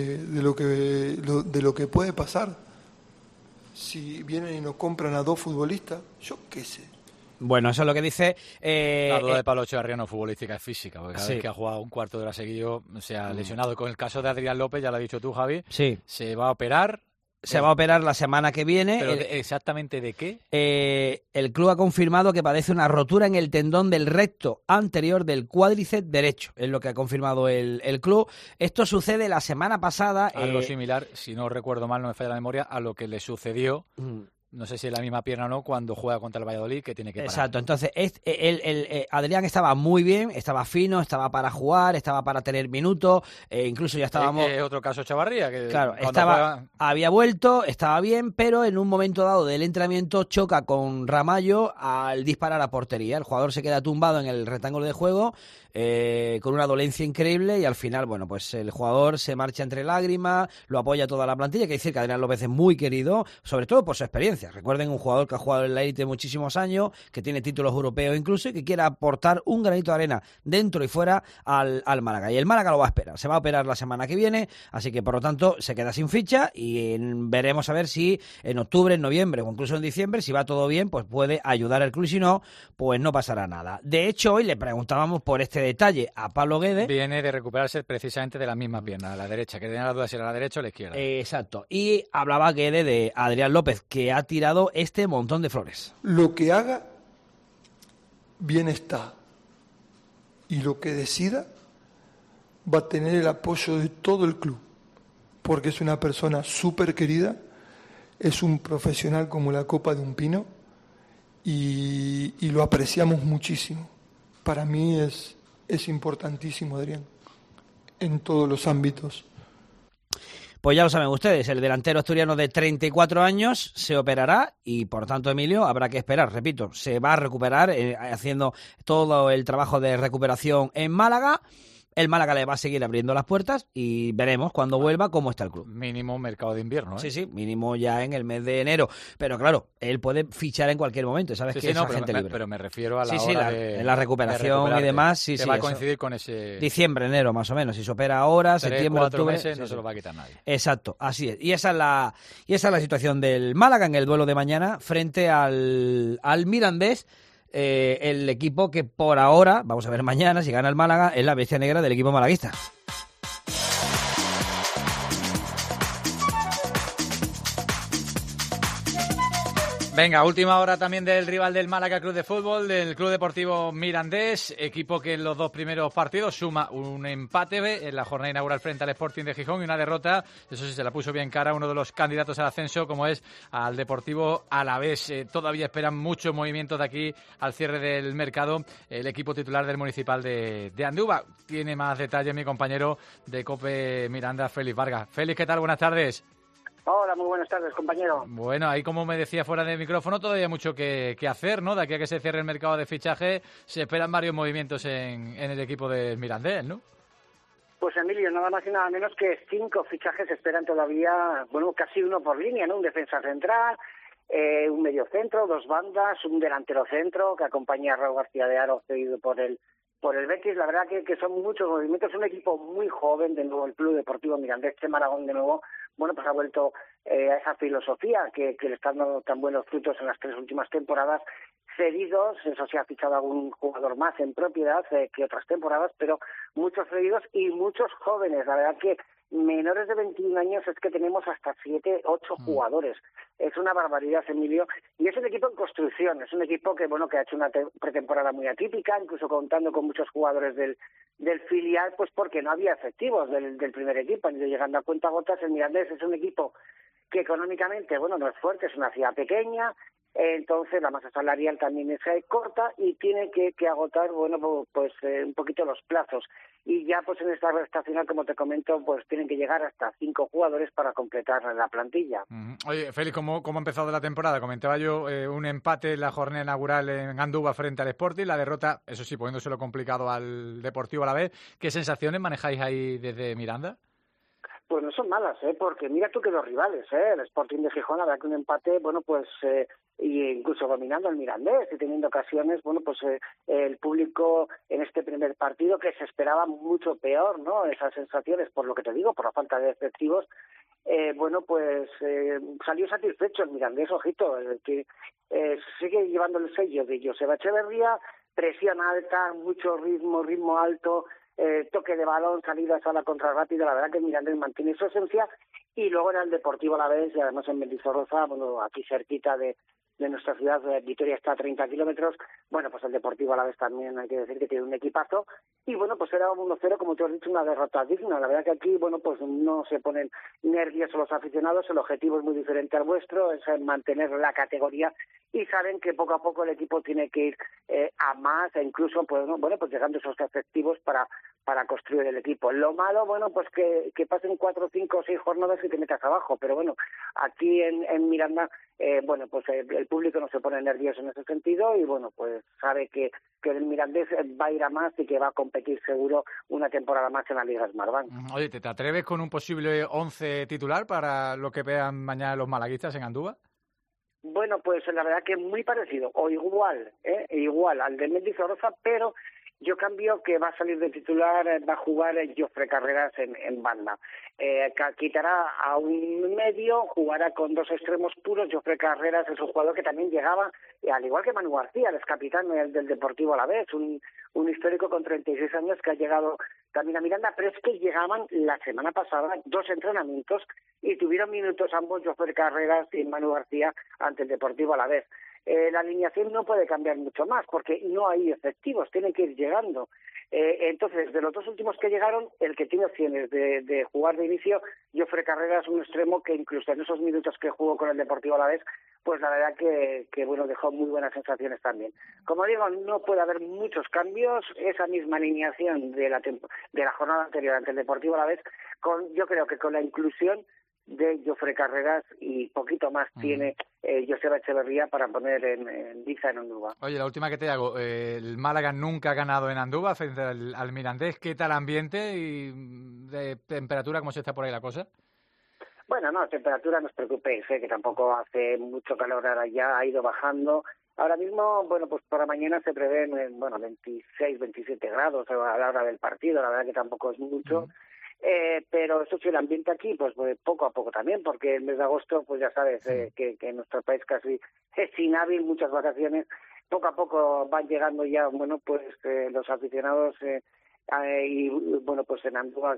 que puede pasar. Si vienen y nos compran a 2 futbolistas, yo qué sé. Bueno, eso es lo que dice... la duda de Pablo Chavarría no futbolística, es física, porque cada vez que ha jugado un cuarto de hora seguido se ha lesionado. Con el caso de Adrián López, ya lo has dicho tú, Javi, se va a operar. Se va a operar la semana que viene. ¿Pero exactamente de qué? El club ha confirmado que padece una rotura en el tendón del recto anterior del cuádriceps derecho, es lo que ha confirmado el club. Esto sucede la semana pasada. Algo similar, si no recuerdo mal, no me falla la memoria, a lo que le sucedió no sé si es la misma pierna o no, cuando juega contra el Valladolid, que tiene que parar. Exacto, entonces Adrián estaba muy bien, estaba fino, estaba para jugar, estaba para tener minutos, incluso ya estábamos... otro caso Chavarría, que claro, juega... había vuelto, estaba bien, pero en un momento dado del entrenamiento choca con Ramallo al disparar a portería. El jugador se queda tumbado en el rectángulo de juego con una dolencia increíble y al final, bueno, pues el jugador se marcha entre lágrimas, lo apoya toda la plantilla, que decir que Adrián López es muy querido, sobre todo por su experiencia. Recuerden, un jugador que ha jugado en la élite muchísimos años, que tiene títulos europeos incluso y que quiere aportar un granito de arena dentro y fuera al Málaga. Y el Málaga lo va a esperar, se va a operar la semana que viene, así que por lo tanto se queda sin ficha y veremos a ver si en octubre, en noviembre o incluso en diciembre, si va todo bien, pues puede ayudar al club y si no, pues no pasará nada. De hecho, hoy le preguntábamos por este detalle a Pablo Guedes. Viene de recuperarse precisamente de la misma pierna, la derecha, que tenía la duda si era la derecha o la izquierda. Exacto. Y hablaba Guedes de Adrián López, que ha tirado este montón de flores. Lo que haga, bien está. Y lo que decida, va a tener el apoyo de todo el club. Porque es una persona súper querida, es un profesional como la copa de un pino y lo apreciamos muchísimo. Para mí es importantísimo, Adrián, en todos los ámbitos. Pues ya lo saben ustedes, el delantero asturiano de 34 años se operará y por tanto, Emilio, habrá que esperar. Repito, se va a recuperar haciendo todo el trabajo de recuperación en Málaga. El Málaga le va a seguir abriendo las puertas y veremos cuando vuelva cómo está el club. Mínimo mercado de invierno, ¿eh? Sí, mínimo ya en el mes de enero. Pero claro, él puede fichar en cualquier momento, ¿sabes? Que es agente libre. Pero me refiero a la hora de la recuperación y demás. Que va a coincidir con ese... Diciembre, enero, más o menos. Si se opera ahora, 3, septiembre, 4 octubre... meses, no se lo va a quitar nadie. Exacto, así es. Y esa es la situación del Málaga en el duelo de mañana frente al Mirandés. El equipo que por ahora, vamos a ver mañana si gana el Málaga, es la bestia negra del equipo malaguista. Venga, última hora también del rival del Málaga Club de Fútbol, del Club Deportivo Mirandés, equipo que en los dos primeros partidos suma un empate en la jornada inaugural frente al Sporting de Gijón y una derrota, eso sí se la puso bien cara a uno de los candidatos al ascenso como es al Deportivo Alavés. Todavía esperan muchos movimientos de aquí al cierre del mercado el equipo titular del Municipal de Anduva. Tiene más detalles mi compañero de COPE Miranda, Félix Vargas. Félix, ¿qué tal? Buenas tardes. Hola, muy buenas tardes, compañero. Bueno, ahí como me decía fuera del micrófono, todavía hay mucho que hacer, ¿no? De aquí a que se cierre el mercado de fichaje, se esperan varios movimientos en el equipo del Mirandés, ¿no? Pues Emilio, nada más y nada menos que 5 fichajes esperan todavía, bueno, casi uno por línea, ¿no? Un defensa central, un mediocentro, 2 bandas, un delantero centro que acompaña a Raúl García de Aro, cedido por el Betis. La verdad que son muchos movimientos, es un equipo muy joven, de nuevo el Club Deportivo Mirandés, Maragón de nuevo, bueno, pues ha vuelto a esa filosofía que le está dando tan buenos frutos en las 3 últimas temporadas, cedidos, eso sí ha fichado algún jugador más en propiedad que otras temporadas, pero muchos cedidos y muchos jóvenes, la verdad que menores de 21 años es que tenemos hasta 7, 8 jugadores. Es una barbaridad, Emilio, y es un equipo en construcción, es un equipo que ha hecho una pretemporada muy atípica, incluso contando con muchos jugadores del filial, pues porque no había efectivos del primer equipo, han ido llegando a cuentagotas. El Mirandés es un equipo que económicamente, no es fuerte, es una ciudad pequeña, entonces la masa salarial también es corta y tiene que agotar, un poquito los plazos. Y ya pues en esta recta final, como te comento, pues tienen que llegar hasta 5 jugadores para completar la plantilla. Oye, Félix, ¿cómo ha empezado la temporada? Comentaba yo un empate en la jornada inaugural en Anduva frente al Sporting, la derrota, eso sí, poniéndoselo complicado al Deportivo Alavés. ¿Qué sensaciones manejáis ahí desde Miranda? Pues no son malas, porque mira tú que los rivales, el Sporting de Gijón, la verdad que un empate, y incluso dominando el Mirandés y teniendo ocasiones, el público en este primer partido que se esperaba mucho peor, ¿no? Esas sensaciones, por lo que te digo, por la falta de efectivos, salió satisfecho el Mirandés, ojito, que sigue llevando el sello de Joseba Echeverría, presión alta, mucho ritmo alto, toque de balón, salidas a la contrarrápida. La verdad que el Mirandés mantiene su esencia. Y luego era el Deportivo Alavés, y además en Mendizorroza, aquí cerquita de nuestra ciudad. Vitoria está a 30 kilómetros. Bueno, pues el Deportivo Alavés también hay que decir que tiene un equipazo. Y bueno, pues era 1-0, como tú has dicho, una derrota digna. La verdad que aquí, bueno, pues no se ponen nerviosos los aficionados. El objetivo es muy diferente al vuestro, es mantener la categoría, y saben que poco a poco el equipo tiene que ir a más, e incluso pues llegando esos efectivos para construir el equipo. Lo malo, bueno, pues que pasen 4, 5 o 6 jornadas y te metas abajo, pero bueno, aquí en Miranda, pues el público no se pone nervioso en ese sentido, y bueno, pues sabe que el Mirandés va a ir a más y que va a competir seguro una temporada más en la Liga Smartbank. Oye, ¿te atreves con un posible 11 titular para lo que vean mañana los malaguistas en Andúba? Bueno, pues la verdad que muy parecido, o igual al de Mendizorroza, pero yo cambio que va a salir de titular, va a jugar Jofre Carreras en banda. Quitará a un medio, jugará con 2 extremos puros. Jofre Carreras es un jugador que también llegaba, al igual que Manu García, el capitán del Deportivo Alavés, un histórico con 36 años que ha llegado también a Miranda, pero es que llegaban la semana pasada 2 entrenamientos y tuvieron minutos ambos, Jofre Carreras y Manu García, ante el Deportivo Alavés. La alineación no puede cambiar mucho más porque no hay efectivos, tienen que ir llegando. Entonces, de los 2 últimos que llegaron, el que tiene opciones de jugar de inicio, Jofre Carreras, un extremo que incluso en esos minutos que jugó con el Deportivo Alavés, pues la verdad que dejó muy buenas sensaciones también. Como digo, no puede haber muchos cambios, esa misma alineación de la jornada anterior ante el Deportivo Alavés, yo creo que con la inclusión de Jofre Carreras y poquito más tiene Joseba Echeverría para poner en liza en Andúba. Oye, la última que te hago, el Málaga nunca ha ganado en Andúba frente al Mirandés. ¿Qué tal ambiente y de temperatura, cómo se está por ahí la cosa? Bueno, no, temperatura no os preocupéis, que tampoco hace mucho calor, ahora ya ha ido bajando. Ahora mismo, bueno, pues por la mañana se prevén 26, 27 grados a la hora del partido, la verdad que tampoco es mucho. Pero eso sí, el ambiente aquí, pues poco a poco también, porque el mes de agosto, pues ya sabes, que en nuestro país casi es inhábil, muchas vacaciones, poco a poco van llegando ya, bueno, pues los aficionados, y bueno, pues en Andúba,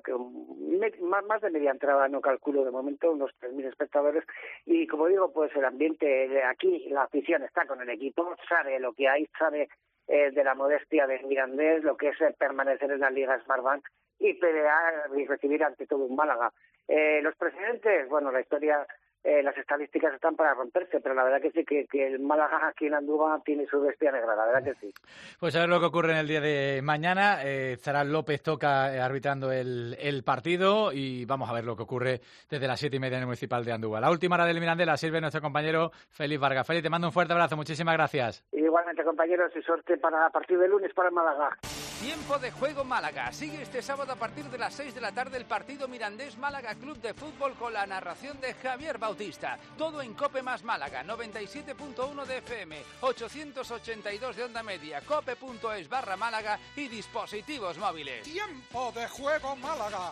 más de media entrada, no calculo de momento, unos 3.000 espectadores, y como digo, pues el ambiente aquí, la afición está con el equipo, sabe lo que hay, sabe de la modestia del Mirandés, lo que es permanecer en la Liga Smartbank, y pelear y recibir ante todo un Málaga. Los precedentes, bueno, la historia, las estadísticas están para romperse, pero la verdad que sí, que el Málaga aquí en Andúba tiene su bestia negra, la verdad que sí. Pues a ver lo que ocurre en el día de mañana. Estará López Toca arbitrando el partido y vamos a ver lo que ocurre desde las 7:30 en el Municipal de Andúba. La última hora del Mirandés la sirve nuestro compañero Félix Vargas. Félix, te mando un fuerte abrazo, muchísimas gracias. Igualmente, compañeros, y suerte a partir de lunes para el Málaga. Tiempo de juego Málaga. Sigue este sábado a partir de las 6 de la tarde el partido Mirandés Málaga Club de Fútbol con la narración de Javier Bautista. Todo en Cope más Málaga, 97.1 de FM, 882 de onda media, cope.es/Málaga y dispositivos móviles. Tiempo de juego Málaga.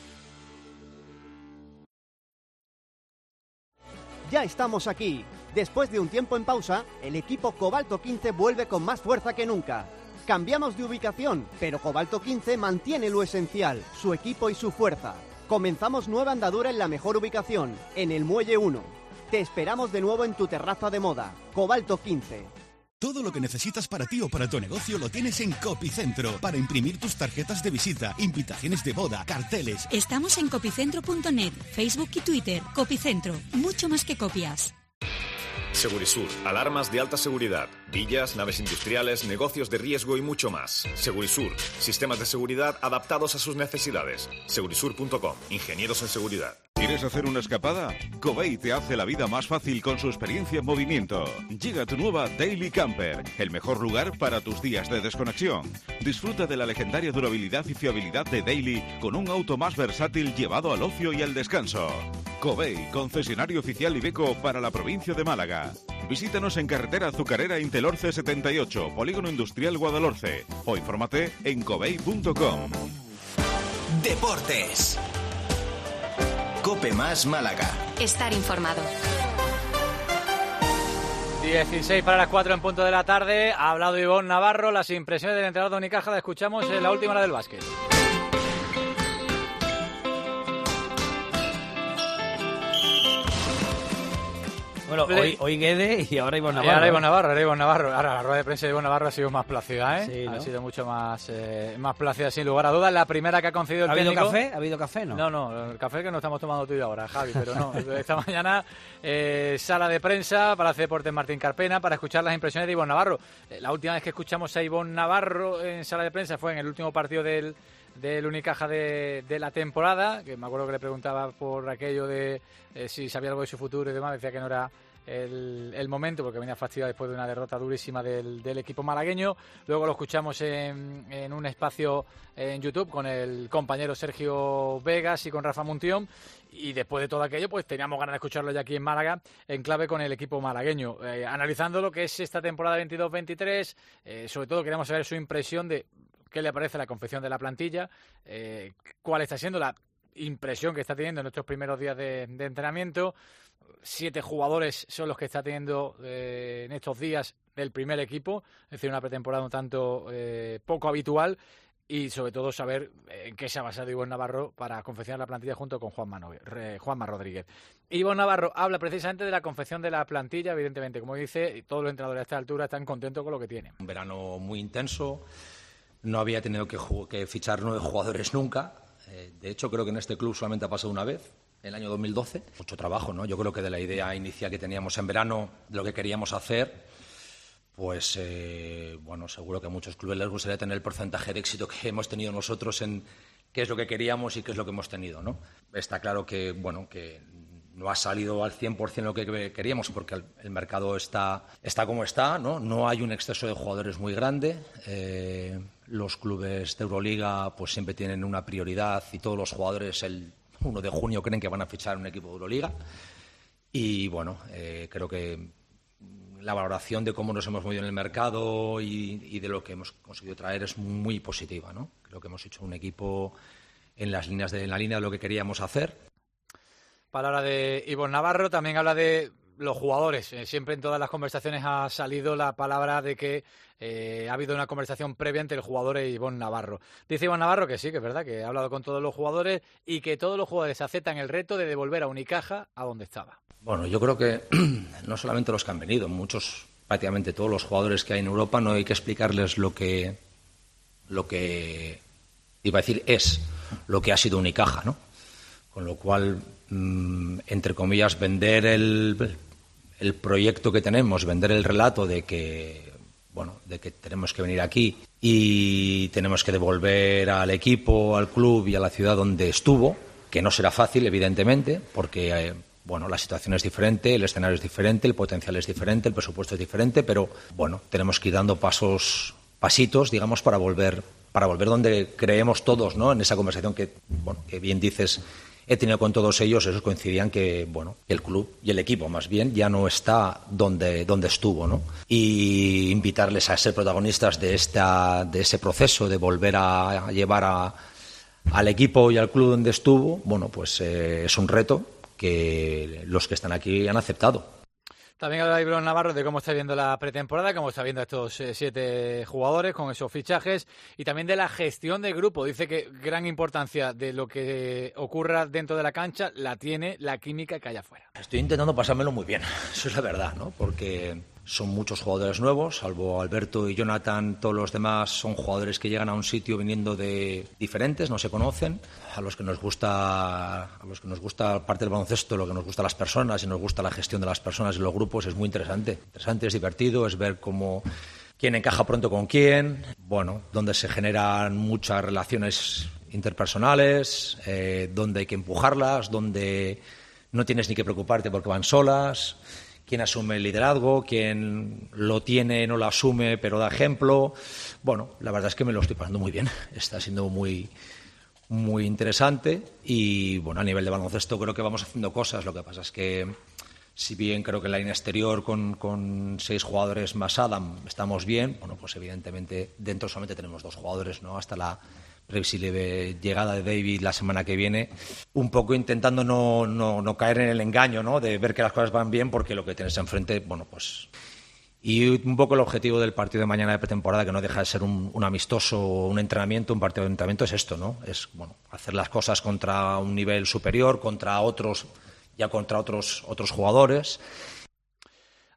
Ya estamos aquí. Después de un tiempo en pausa, el equipo Cobalto 15 vuelve con más fuerza que nunca. Cambiamos de ubicación, pero Cobalto 15 mantiene lo esencial, su equipo y su fuerza. Comenzamos nueva andadura en la mejor ubicación, en el Muelle 1. Te esperamos de nuevo en tu terraza de moda, Cobalto 15. Todo lo que necesitas para ti o para tu negocio lo tienes en Copicentro. Para imprimir tus tarjetas de visita, invitaciones de boda, carteles. Estamos en copicentro.net, Facebook y Twitter. Copicentro, mucho más que copias. Segurisur, alarmas de alta seguridad, villas, naves industriales, negocios de riesgo y mucho más. Segurisur, sistemas de seguridad adaptados a sus necesidades. Segurisur.com, ingenieros en seguridad. ¿Quieres hacer una escapada? Covey te hace la vida más fácil con su experiencia en movimiento. Llega tu nueva Daily Camper, el mejor lugar para tus días de desconexión. Disfruta de la legendaria durabilidad y fiabilidad de Daily con un auto más versátil llevado al ocio y al descanso. Covey, concesionario oficial Iveco para la provincia de Málaga. Visítanos en carretera Azucarera Intelorce 78, Polígono Industrial Guadalhorce, o infórmate en covey.com. Deportes. Cope más Málaga. Estar informado. 16 para las 4 en punto de la tarde. Ha hablado Ivonne Navarro. Las impresiones del entrenador de Unicaja las escuchamos en la última hora del básquet. Bueno, Bueno, hoy Guede y ahora Ivonne Navarro. Ahora Ivonne Navarro. Ahora la rueda de prensa de Ivonne Navarro ha sido más plácida, ¿eh? Sí, ¿no? Ha sido mucho más plácida, sin lugar a dudas. La primera que ha concedido el técnico... ¿Ha habido café? No, el café que no estamos tomando tú y yo ahora, Javi, pero no. Esta mañana, sala de prensa, Palacio de Deportes Martín Carpena, para escuchar las impresiones de Ivonne Navarro. La última vez que escuchamos a Ivonne Navarro en sala de prensa fue en el último partido del Unicaja de la temporada, que me acuerdo que le preguntaba por aquello de si sabía algo de su futuro y demás, decía que no era el momento porque venía fastidiado después de una derrota durísima del equipo malagueño. Luego lo escuchamos en un espacio en YouTube con el compañero Sergio Vegas y con Rafa Muntión, y después de todo aquello pues teníamos ganas de escucharlo ya aquí en Málaga, en clave con el equipo malagueño, analizando lo que es esta temporada 22-23. Sobre todo queríamos saber su impresión de qué le parece la confección de la plantilla, cuál está siendo la impresión que está teniendo en nuestros primeros días de entrenamiento. 7 jugadores son los que está teniendo en estos días del primer equipo, es decir, una pretemporada un tanto poco habitual, y sobre todo saber en qué se ha basado Ivonne Navarro para confeccionar la plantilla junto con Juanma Rodríguez. Ivonne Navarro habla precisamente de la confección de la plantilla. Evidentemente, como dice, todos los entrenadores a esta altura están contentos con lo que tienen. Un verano muy intenso, no había tenido que fichar 9 jugadores nunca. De hecho, creo que en este club solamente ha pasado una vez, en el año 2012. Mucho trabajo, ¿no? Yo creo que de la idea inicial que teníamos en verano, de lo que queríamos hacer, pues, bueno, seguro que a muchos clubes les gustaría tener el porcentaje de éxito que hemos tenido nosotros en qué es lo que queríamos y qué es lo que hemos tenido, ¿no? Está claro que, bueno, que no ha salido al 100% lo que queríamos porque el mercado está como está, ¿no? No hay un exceso de jugadores muy grande. Los clubes de Euroliga pues siempre tienen una prioridad y todos los jugadores el 1 de junio creen que van a fichar un equipo de Euroliga. Y bueno, creo que la valoración de cómo nos hemos movido en el mercado y de lo que hemos conseguido traer es muy positiva, ¿no? Creo que hemos hecho un equipo en la línea de lo que queríamos hacer. Palabra de Ivonne Navarro. También habla de los jugadores. Siempre en todas las conversaciones ha salido la palabra de que ha habido una conversación previa entre el jugador e Ivonne Navarro. Dice Ivonne Navarro que sí, que es verdad, que ha hablado con todos los jugadores y que todos los jugadores aceptan el reto de devolver a Unicaja a donde estaba. Bueno, yo creo que no solamente los que han venido, prácticamente todos los jugadores que hay en Europa, no hay que explicarles lo que iba a decir es lo que ha sido Unicaja, ¿no? Con lo cual, entre comillas, vender el proyecto que tenemos, vender el relato de que tenemos que venir aquí y tenemos que devolver al equipo, al club y a la ciudad donde estuvo, que no será fácil, evidentemente, porque la situación es diferente, el escenario es diferente, el potencial es diferente, el presupuesto es diferente, pero bueno, tenemos que ir dando pasitos, digamos, para volver donde creemos todos, ¿no? En esa conversación que bien dices, he tenido con todos ellos, esos coincidían que el club y el equipo más bien ya no está donde estuvo, ¿no? Y invitarles a ser protagonistas de ese proceso de volver a llevar al equipo y al club donde estuvo, es un reto que los que están aquí han aceptado. También habla Ivonne Navarro de cómo está viendo la pretemporada, cómo está viendo a estos 7 jugadores con esos fichajes y también de la gestión del grupo. Dice que gran importancia de lo que ocurra dentro de la cancha la tiene la química que hay afuera. Estoy intentando pasármelo muy bien, eso es la verdad, ¿no? Porque son muchos jugadores nuevos, salvo Alberto y Jonathan, todos los demás son jugadores que llegan a un sitio viniendo de diferentes, no se conocen. A los que nos gusta parte del baloncesto, lo que nos gusta las personas y nos gusta la gestión de las personas y los grupos es muy interesante. Es divertido, es ver quién encaja pronto con quién, donde se generan muchas relaciones interpersonales, donde hay que empujarlas, donde no tienes ni que preocuparte porque van solas, quién asume el liderazgo, quién lo tiene, no lo asume, pero da ejemplo. La verdad es que me lo estoy pasando muy bien, está siendo muy interesante y a nivel de baloncesto creo que vamos haciendo cosas. Lo que pasa es que si bien creo que en la línea exterior con 6 jugadores más Adam estamos bien, pues evidentemente dentro solamente tenemos 2 jugadores, ¿no? Hasta la previsible llegada de David la semana que viene, un poco intentando no caer en el engaño, ¿no? De ver que las cosas van bien porque lo que tienes enfrente, Y un poco el objetivo del partido de mañana de pretemporada, que no deja de ser un amistoso, un entrenamiento, un partido de entrenamiento, es esto, ¿no? Es hacer las cosas contra un nivel superior, contra otros jugadores.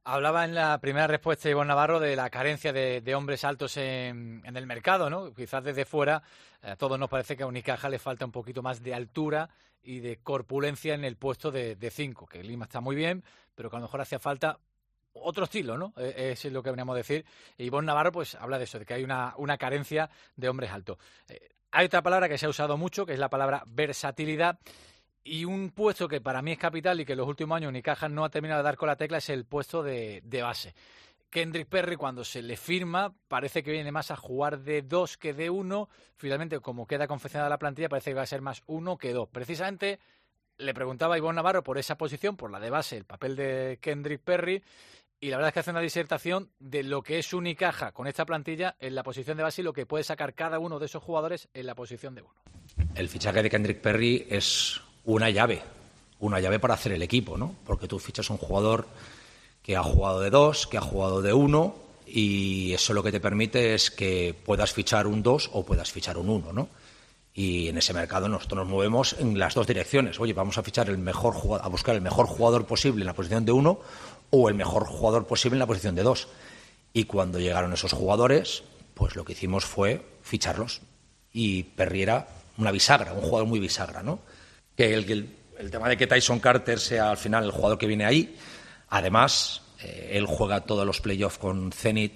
Hablaba en la primera respuesta Ivonne Navarro de la carencia de hombres altos en el mercado, ¿no? Quizás desde fuera a todos nos parece que a Unicaja le falta un poquito más de altura y de corpulencia en el puesto de 5, que Lima está muy bien, pero que a lo mejor hacía falta otro estilo, ¿no? Eso es lo que veníamos a decir. Y Ivonne Navarro pues habla de eso, de que hay una carencia de hombres altos. Hay otra palabra que se ha usado mucho, que es la palabra versatilidad. Y un puesto que para mí es capital y que en los últimos años Unicaja no ha terminado de dar con la tecla es el puesto de base. Kendrick Perry, cuando se le firma, parece que viene más a jugar de 2 que de 1. Finalmente, como queda confeccionada la plantilla, parece que va a ser más 1 que 2. Precisamente le preguntaba a Ivonne Navarro por esa posición, por la de base, el papel de Kendrick Perry, y la verdad es que hace una disertación de lo que es Unicaja con esta plantilla en la posición de base y lo que puede sacar cada uno de esos jugadores en la posición de 1. El fichaje de Kendrick Perry es una llave para hacer el equipo, ¿no? Porque tú fichas un jugador que ha jugado de 2, que ha jugado de 1, y eso lo que te permite es que puedas fichar un 2 o puedas fichar un 1, ¿no? Y en ese mercado nosotros nos movemos en las dos direcciones. Oye, vamos a fichar a buscar el mejor jugador posible en la posición de 1 o el mejor jugador posible en la posición de 2. Y cuando llegaron esos jugadores, pues lo que hicimos fue ficharlos. Y Perry era una bisagra, un jugador muy bisagra, ¿no? Que el tema de que Tyson Carter sea al final el jugador que viene ahí. Además, él juega todos los playoffs con Zenit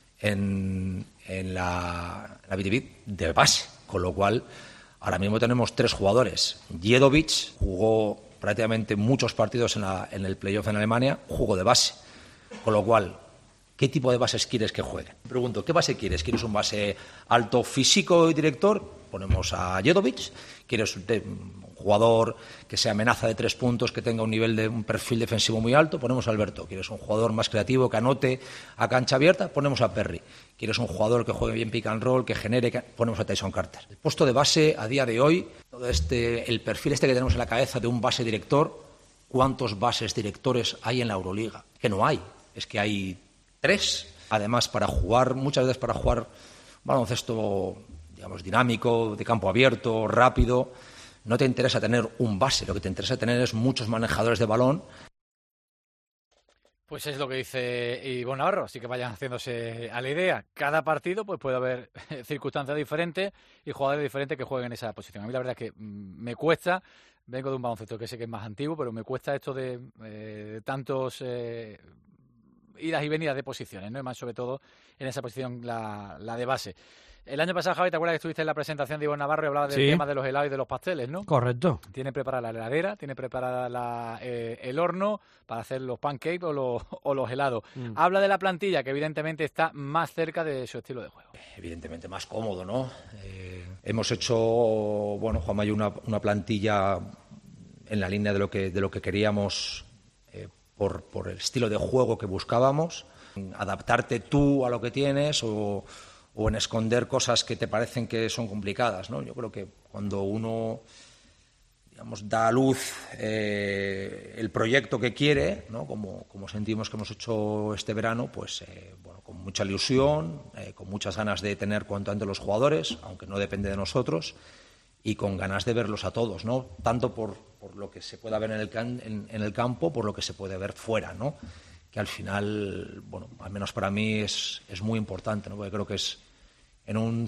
en la BTV de base, con lo cual ahora mismo tenemos 3 jugadores. Jedovic jugó prácticamente muchos partidos en el playoff en Alemania, jugó de base, con lo cual, ¿qué tipo de bases quieres que juegue? Pregunto, ¿qué base quieres? ¿Quieres un base alto físico y director? Ponemos a Jedovic. ¿Quieres un jugador que sea amenaza de 3 puntos, que tenga un perfil defensivo muy alto? Ponemos a Alberto. ¿Quieres un jugador más creativo, que anote a cancha abierta? Ponemos a Perry. ¿Quieres un jugador que juegue bien pick and roll, que genere? Ponemos a Tyson Carter. El puesto de base a día de hoy, todo el perfil que tenemos en la cabeza de un base director, ¿cuántos bases directores hay en la Euroliga? Que no hay. Es que hay 3. Además, muchas veces para jugar baloncesto, digamos, dinámico, de campo abierto, rápido, no te interesa tener un base, lo que te interesa tener es muchos manejadores de balón. Pues es lo que dice Ivonne Navarro, así que vayan haciéndose a la idea. Cada partido pues puede haber circunstancias diferentes y jugadores diferentes que jueguen en esa posición. A mí la verdad es que me cuesta, vengo de un baloncesto que sé que es más antiguo, pero me cuesta esto de tantos idas y venidas de posiciones, ¿no? Y más sobre todo en esa posición la de base. El año pasado, Javi, ¿te acuerdas que estuviste en la presentación de Ivonne Navarro y hablabas del tema de los helados y de los pasteles, ¿no? Correcto. Tiene preparada la heladera, tiene preparada el horno para hacer los pancakes o los helados. Habla de la plantilla, que evidentemente está más cerca de su estilo de juego. Evidentemente más cómodo, ¿no? Hemos hecho, Juanma y yo, una plantilla en la línea de lo que queríamos por el estilo de juego que buscábamos. Adaptarte tú a lo que tienes o en esconder cosas que te parecen que son complicadas, ¿no? Yo creo que cuando uno, digamos, da a luz el proyecto que quiere, ¿no? Como sentimos que hemos hecho este verano, pues con mucha ilusión, con muchas ganas de tener cuanto antes los jugadores, aunque no depende de nosotros, y con ganas de verlos a todos, ¿no? Tanto por lo que se pueda ver en el campo, por lo que se puede ver fuera, ¿no? Que al final, al menos para mí es muy importante, ¿no? Porque creo que es en un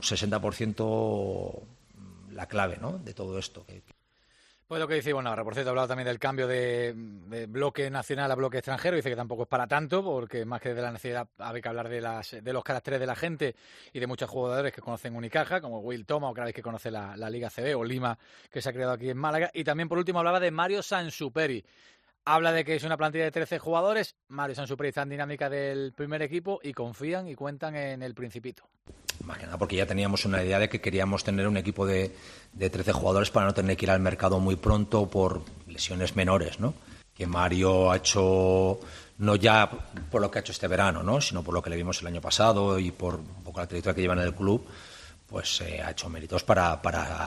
60% la clave, ¿no? De todo esto. Pues lo que dice Ivonne Navarro. Por cierto, ha hablado también del cambio de bloque nacional a bloque extranjero. Dice que tampoco es para tanto, porque más que de la necesidad hay que hablar de los caracteres de la gente y de muchos jugadores que conocen Unicaja, como Will Thomas, o Kravis, que conoce la Liga CB, o Lima, que se ha creado aquí en Málaga. Y también, por último, hablaba de Mario Sansuperi. Habla de que es una plantilla de 13 jugadores. Mario Sansuperi está en dinámica del primer equipo y confían y cuentan en el Principito. Más que nada porque ya teníamos una idea de que queríamos tener un equipo de 13 jugadores para no tener que ir al mercado muy pronto por lesiones menores, ¿no? Que Mario ha hecho, no ya por lo que ha hecho este verano, ¿no? Sino por lo que le vimos el año pasado y por un poco la trayectoria que lleva en el club, pues ha hecho méritos para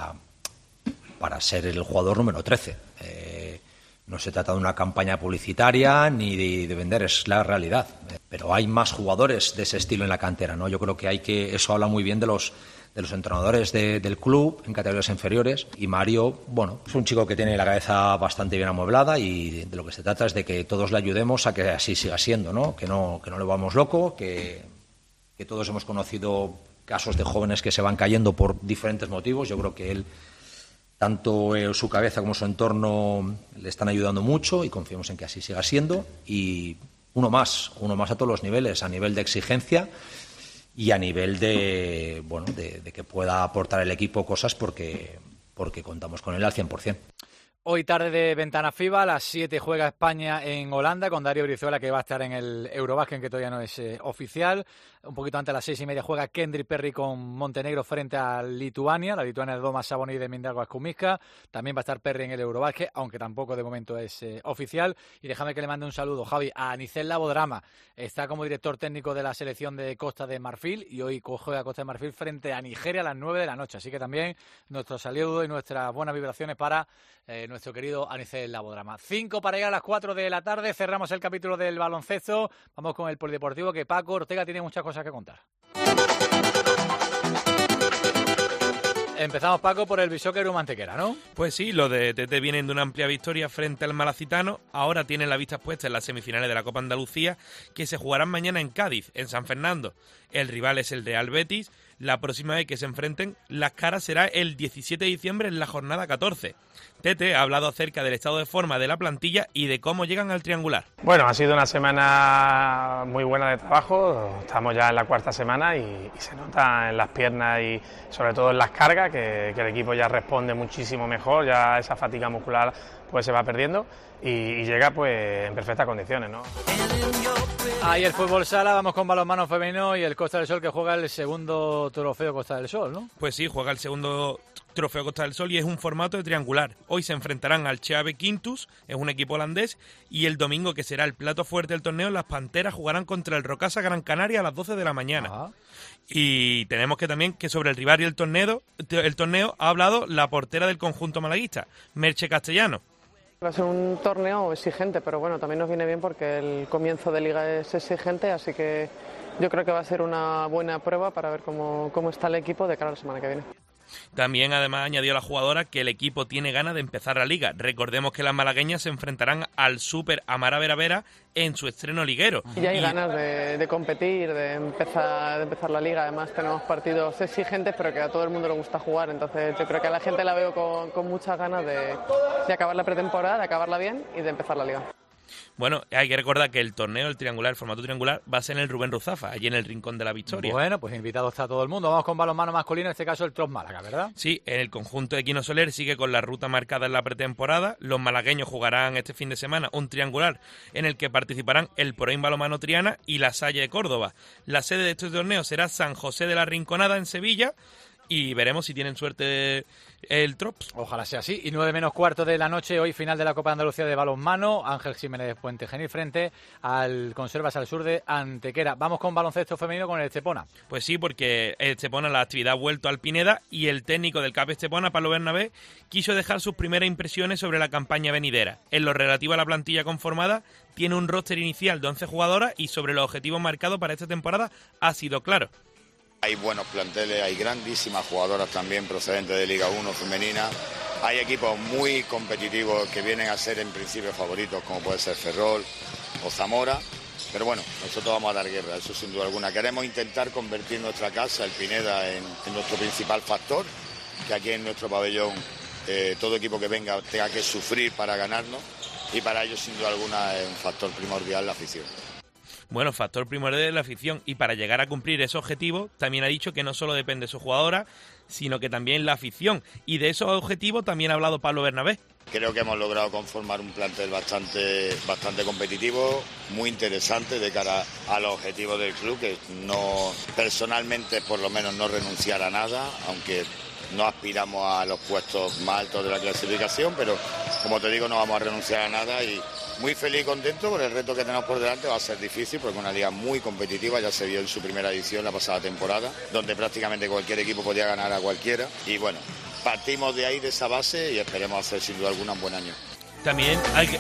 ser el jugador número 13. No se trata de una campaña publicitaria ni de vender, es la realidad. Pero hay más jugadores de ese estilo en la cantera, ¿no? Yo creo que eso habla muy bien de los los entrenadores del club en categorías inferiores. Y Mario, bueno, es un chico que tiene la cabeza bastante bien amueblada y de lo que se trata es de que todos le ayudemos a que así siga siendo, ¿no? Que no le vamos loco, que todos hemos conocido casos de jóvenes que se van cayendo por diferentes motivos. Yo creo que él, tanto su cabeza como su entorno, le están ayudando mucho y confiamos en que así siga siendo. Y uno más a todos los niveles, a nivel de exigencia y a nivel de que pueda aportar el equipo cosas porque contamos con él al 100%. Hoy tarde de ventana FIBA, a las 7 juega España en Holanda con Dario Brizuela, que va a estar en el Eurobasket, que todavía no es oficial. Un poquito antes, a las 6:30, juega Kendrick Perry con Montenegro frente a Lituania. La Lituania de Domas Sabonis y de Mindaugas Kumiska. También va a estar Perry en el Eurobasket, aunque tampoco de momento es oficial. Y déjame que le mande un saludo, Javi, a Anicel Labodrama. Está como director técnico de la selección de Costa de Marfil y hoy juega Costa de Marfil frente a Nigeria a las 9 de la noche. Así que también nuestro saludo y nuestras buenas vibraciones para nuestro querido Anicel Labodrama. 5 para llegar a las 4 de la tarde. Cerramos el capítulo del baloncesto. Vamos con el polideportivo, que Paco Ortega tiene muchas cosas que contar. Empezamos, Paco, por el Bisóquer Mantequera, ¿no? Pues sí, los de Tete vienen de una amplia victoria frente al Malacitano. Ahora tienen la vista puesta en las semifinales de la Copa Andalucía, que se jugarán mañana en Cádiz, en San Fernando. El rival es el Real Betis. La próxima vez que se enfrenten las caras será el 17 de diciembre en la jornada 14. Tete ha hablado acerca del estado de forma de la plantilla y de cómo llegan al triangular. Bueno, ha sido una semana muy buena de trabajo. Estamos ya en la cuarta semana y se nota en las piernas y sobre todo en las cargas que el equipo ya responde muchísimo mejor, ya esa fatiga muscular pues se va perdiendo y llega pues en perfectas condiciones, ¿no? Ahí el fútbol sala, vamos con balonmano femenino y el Costa del Sol, que juega el segundo trofeo Costa del Sol, ¿no? Pues sí, juega el segundo trofeo Costa del Sol y es un formato de triangular. Hoy se enfrentarán al Chave Quintus, es un equipo holandés, y el domingo, que será el plato fuerte del torneo, las Panteras jugarán contra el Rocasa Gran Canaria a las 12 de la mañana. Ajá. Y tenemos que también que sobre el rival y el torneo ha hablado la portera del conjunto malaguista, Merche Castellano. Va a ser un torneo exigente, pero bueno, también nos viene bien porque el comienzo de liga es exigente, así que yo creo que va a ser una buena prueba para ver cómo está el equipo de cara a la semana que viene. También, además, añadió la jugadora que el equipo tiene ganas de empezar la liga. Recordemos que las malagueñas se enfrentarán al Super Amara Veravera en su estreno liguero. Y ya hay ganas de competir, de empezar la liga. Además, tenemos partidos exigentes, pero que a todo el mundo le gusta jugar. Entonces, yo creo que a la gente la veo con muchas ganas de acabar la pretemporada, de acabarla bien y de empezar la liga. Bueno, hay que recordar que el torneo, el triangular, el formato triangular, va a ser en el Rubén Ruzafa, allí en el Rincón de la Victoria. Bueno, pues invitado está todo el mundo. Vamos con balonmano masculino, en este caso el Tros Málaga, ¿verdad? Sí, el conjunto de Quino Soler sigue con la ruta marcada en la pretemporada. Los malagueños jugarán este fin de semana un triangular en el que participarán el Proin Balonmano Triana y la Salle de Córdoba. La sede de este torneo será San José de la Rinconada, en Sevilla. Y veremos si tienen suerte el Trops. Ojalá sea así. Y 9 menos cuarto de la noche, hoy final de la Copa de Andalucía de balonmano. Ángel Jiménez Puente Genil frente al Conservas al Sur de Antequera. Vamos con baloncesto femenino con el Estepona. Pues sí, porque el Estepona, la actividad ha vuelto al Pineda y el técnico del CAP Estepona, Pablo Bernabé, quiso dejar sus primeras impresiones sobre la campaña venidera. En lo relativo a la plantilla conformada, tiene un roster inicial de 11 jugadoras y sobre los objetivos marcados para esta temporada ha sido claro. Hay buenos planteles, hay grandísimas jugadoras también procedentes de Liga 1 femenina. Hay equipos muy competitivos que vienen a ser en principio favoritos, como puede ser Ferrol o Zamora. Pero bueno, nosotros vamos a dar guerra, eso sin duda alguna. Queremos intentar convertir nuestra casa, el Pineda, en nuestro principal factor, que aquí en nuestro pabellón todo equipo que venga tenga que sufrir para ganarnos, y para ello sin duda alguna es un factor primordial la afición. Bueno, factor primordial de la afición, y para llegar a cumplir ese objetivo también ha dicho que no solo depende de su jugadora, sino que también la afición, y de esos objetivos también ha hablado Pablo Bernabé. Creo que hemos logrado conformar un plantel bastante competitivo, muy interesante de cara a los objetivos del club, que no, personalmente por lo menos no renunciar a nada, aunque no aspiramos a los puestos más altos de la clasificación, pero como te digo, no vamos a renunciar a nada y muy feliz y contento por el reto que tenemos por delante. Va a ser difícil porque es una liga muy competitiva, ya se vio en su primera edición la pasada temporada, donde prácticamente cualquier equipo podía ganar a cualquiera, y bueno, partimos de ahí, de esa base, y esperemos hacer sin duda alguna un buen año. También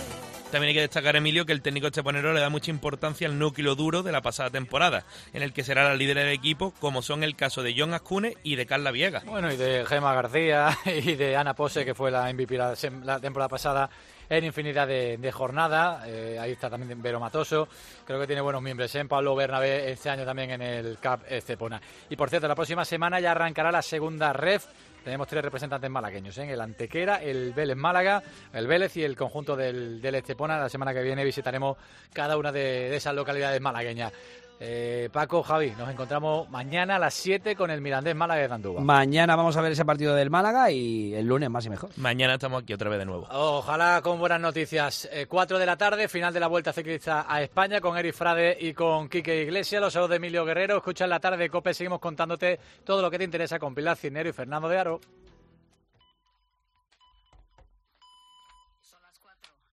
También hay que destacar, Emilio, que el técnico esteponero le da mucha importancia al núcleo duro de la pasada temporada, en el que será la líder del equipo, como son el caso de John Azcune y de Carla Viega. Bueno, y de Gemma García y de Ana Pose, que fue la MVP la temporada pasada en infinidad de jornadas. Ahí está también Vero Matoso. Creo que tiene buenos miembros. Pablo Bernabé este año también en el CAP Estepona. Y por cierto, la próxima semana ya arrancará la segunda ref. Tenemos 3 representantes malagueños, el Antequera, el Vélez Málaga, el Vélez y el conjunto del Estepona. La semana que viene visitaremos cada una de esas localidades malagueñas. Paco, Javi, nos encontramos mañana a las 7 con el Mirandés Málaga de Andúba. Mañana vamos a ver ese partido del Málaga y el lunes más y mejor. Mañana estamos aquí otra vez de nuevo. Ojalá con buenas noticias. 4 de la tarde, final de la Vuelta Ciclista a España con Eric Frade y con Quique Iglesias. Los saludos de Emilio Guerrero. Escucha en la tarde de COPE. Seguimos contándote todo lo que te interesa con Pilar Cisneros y Fernando de Aro.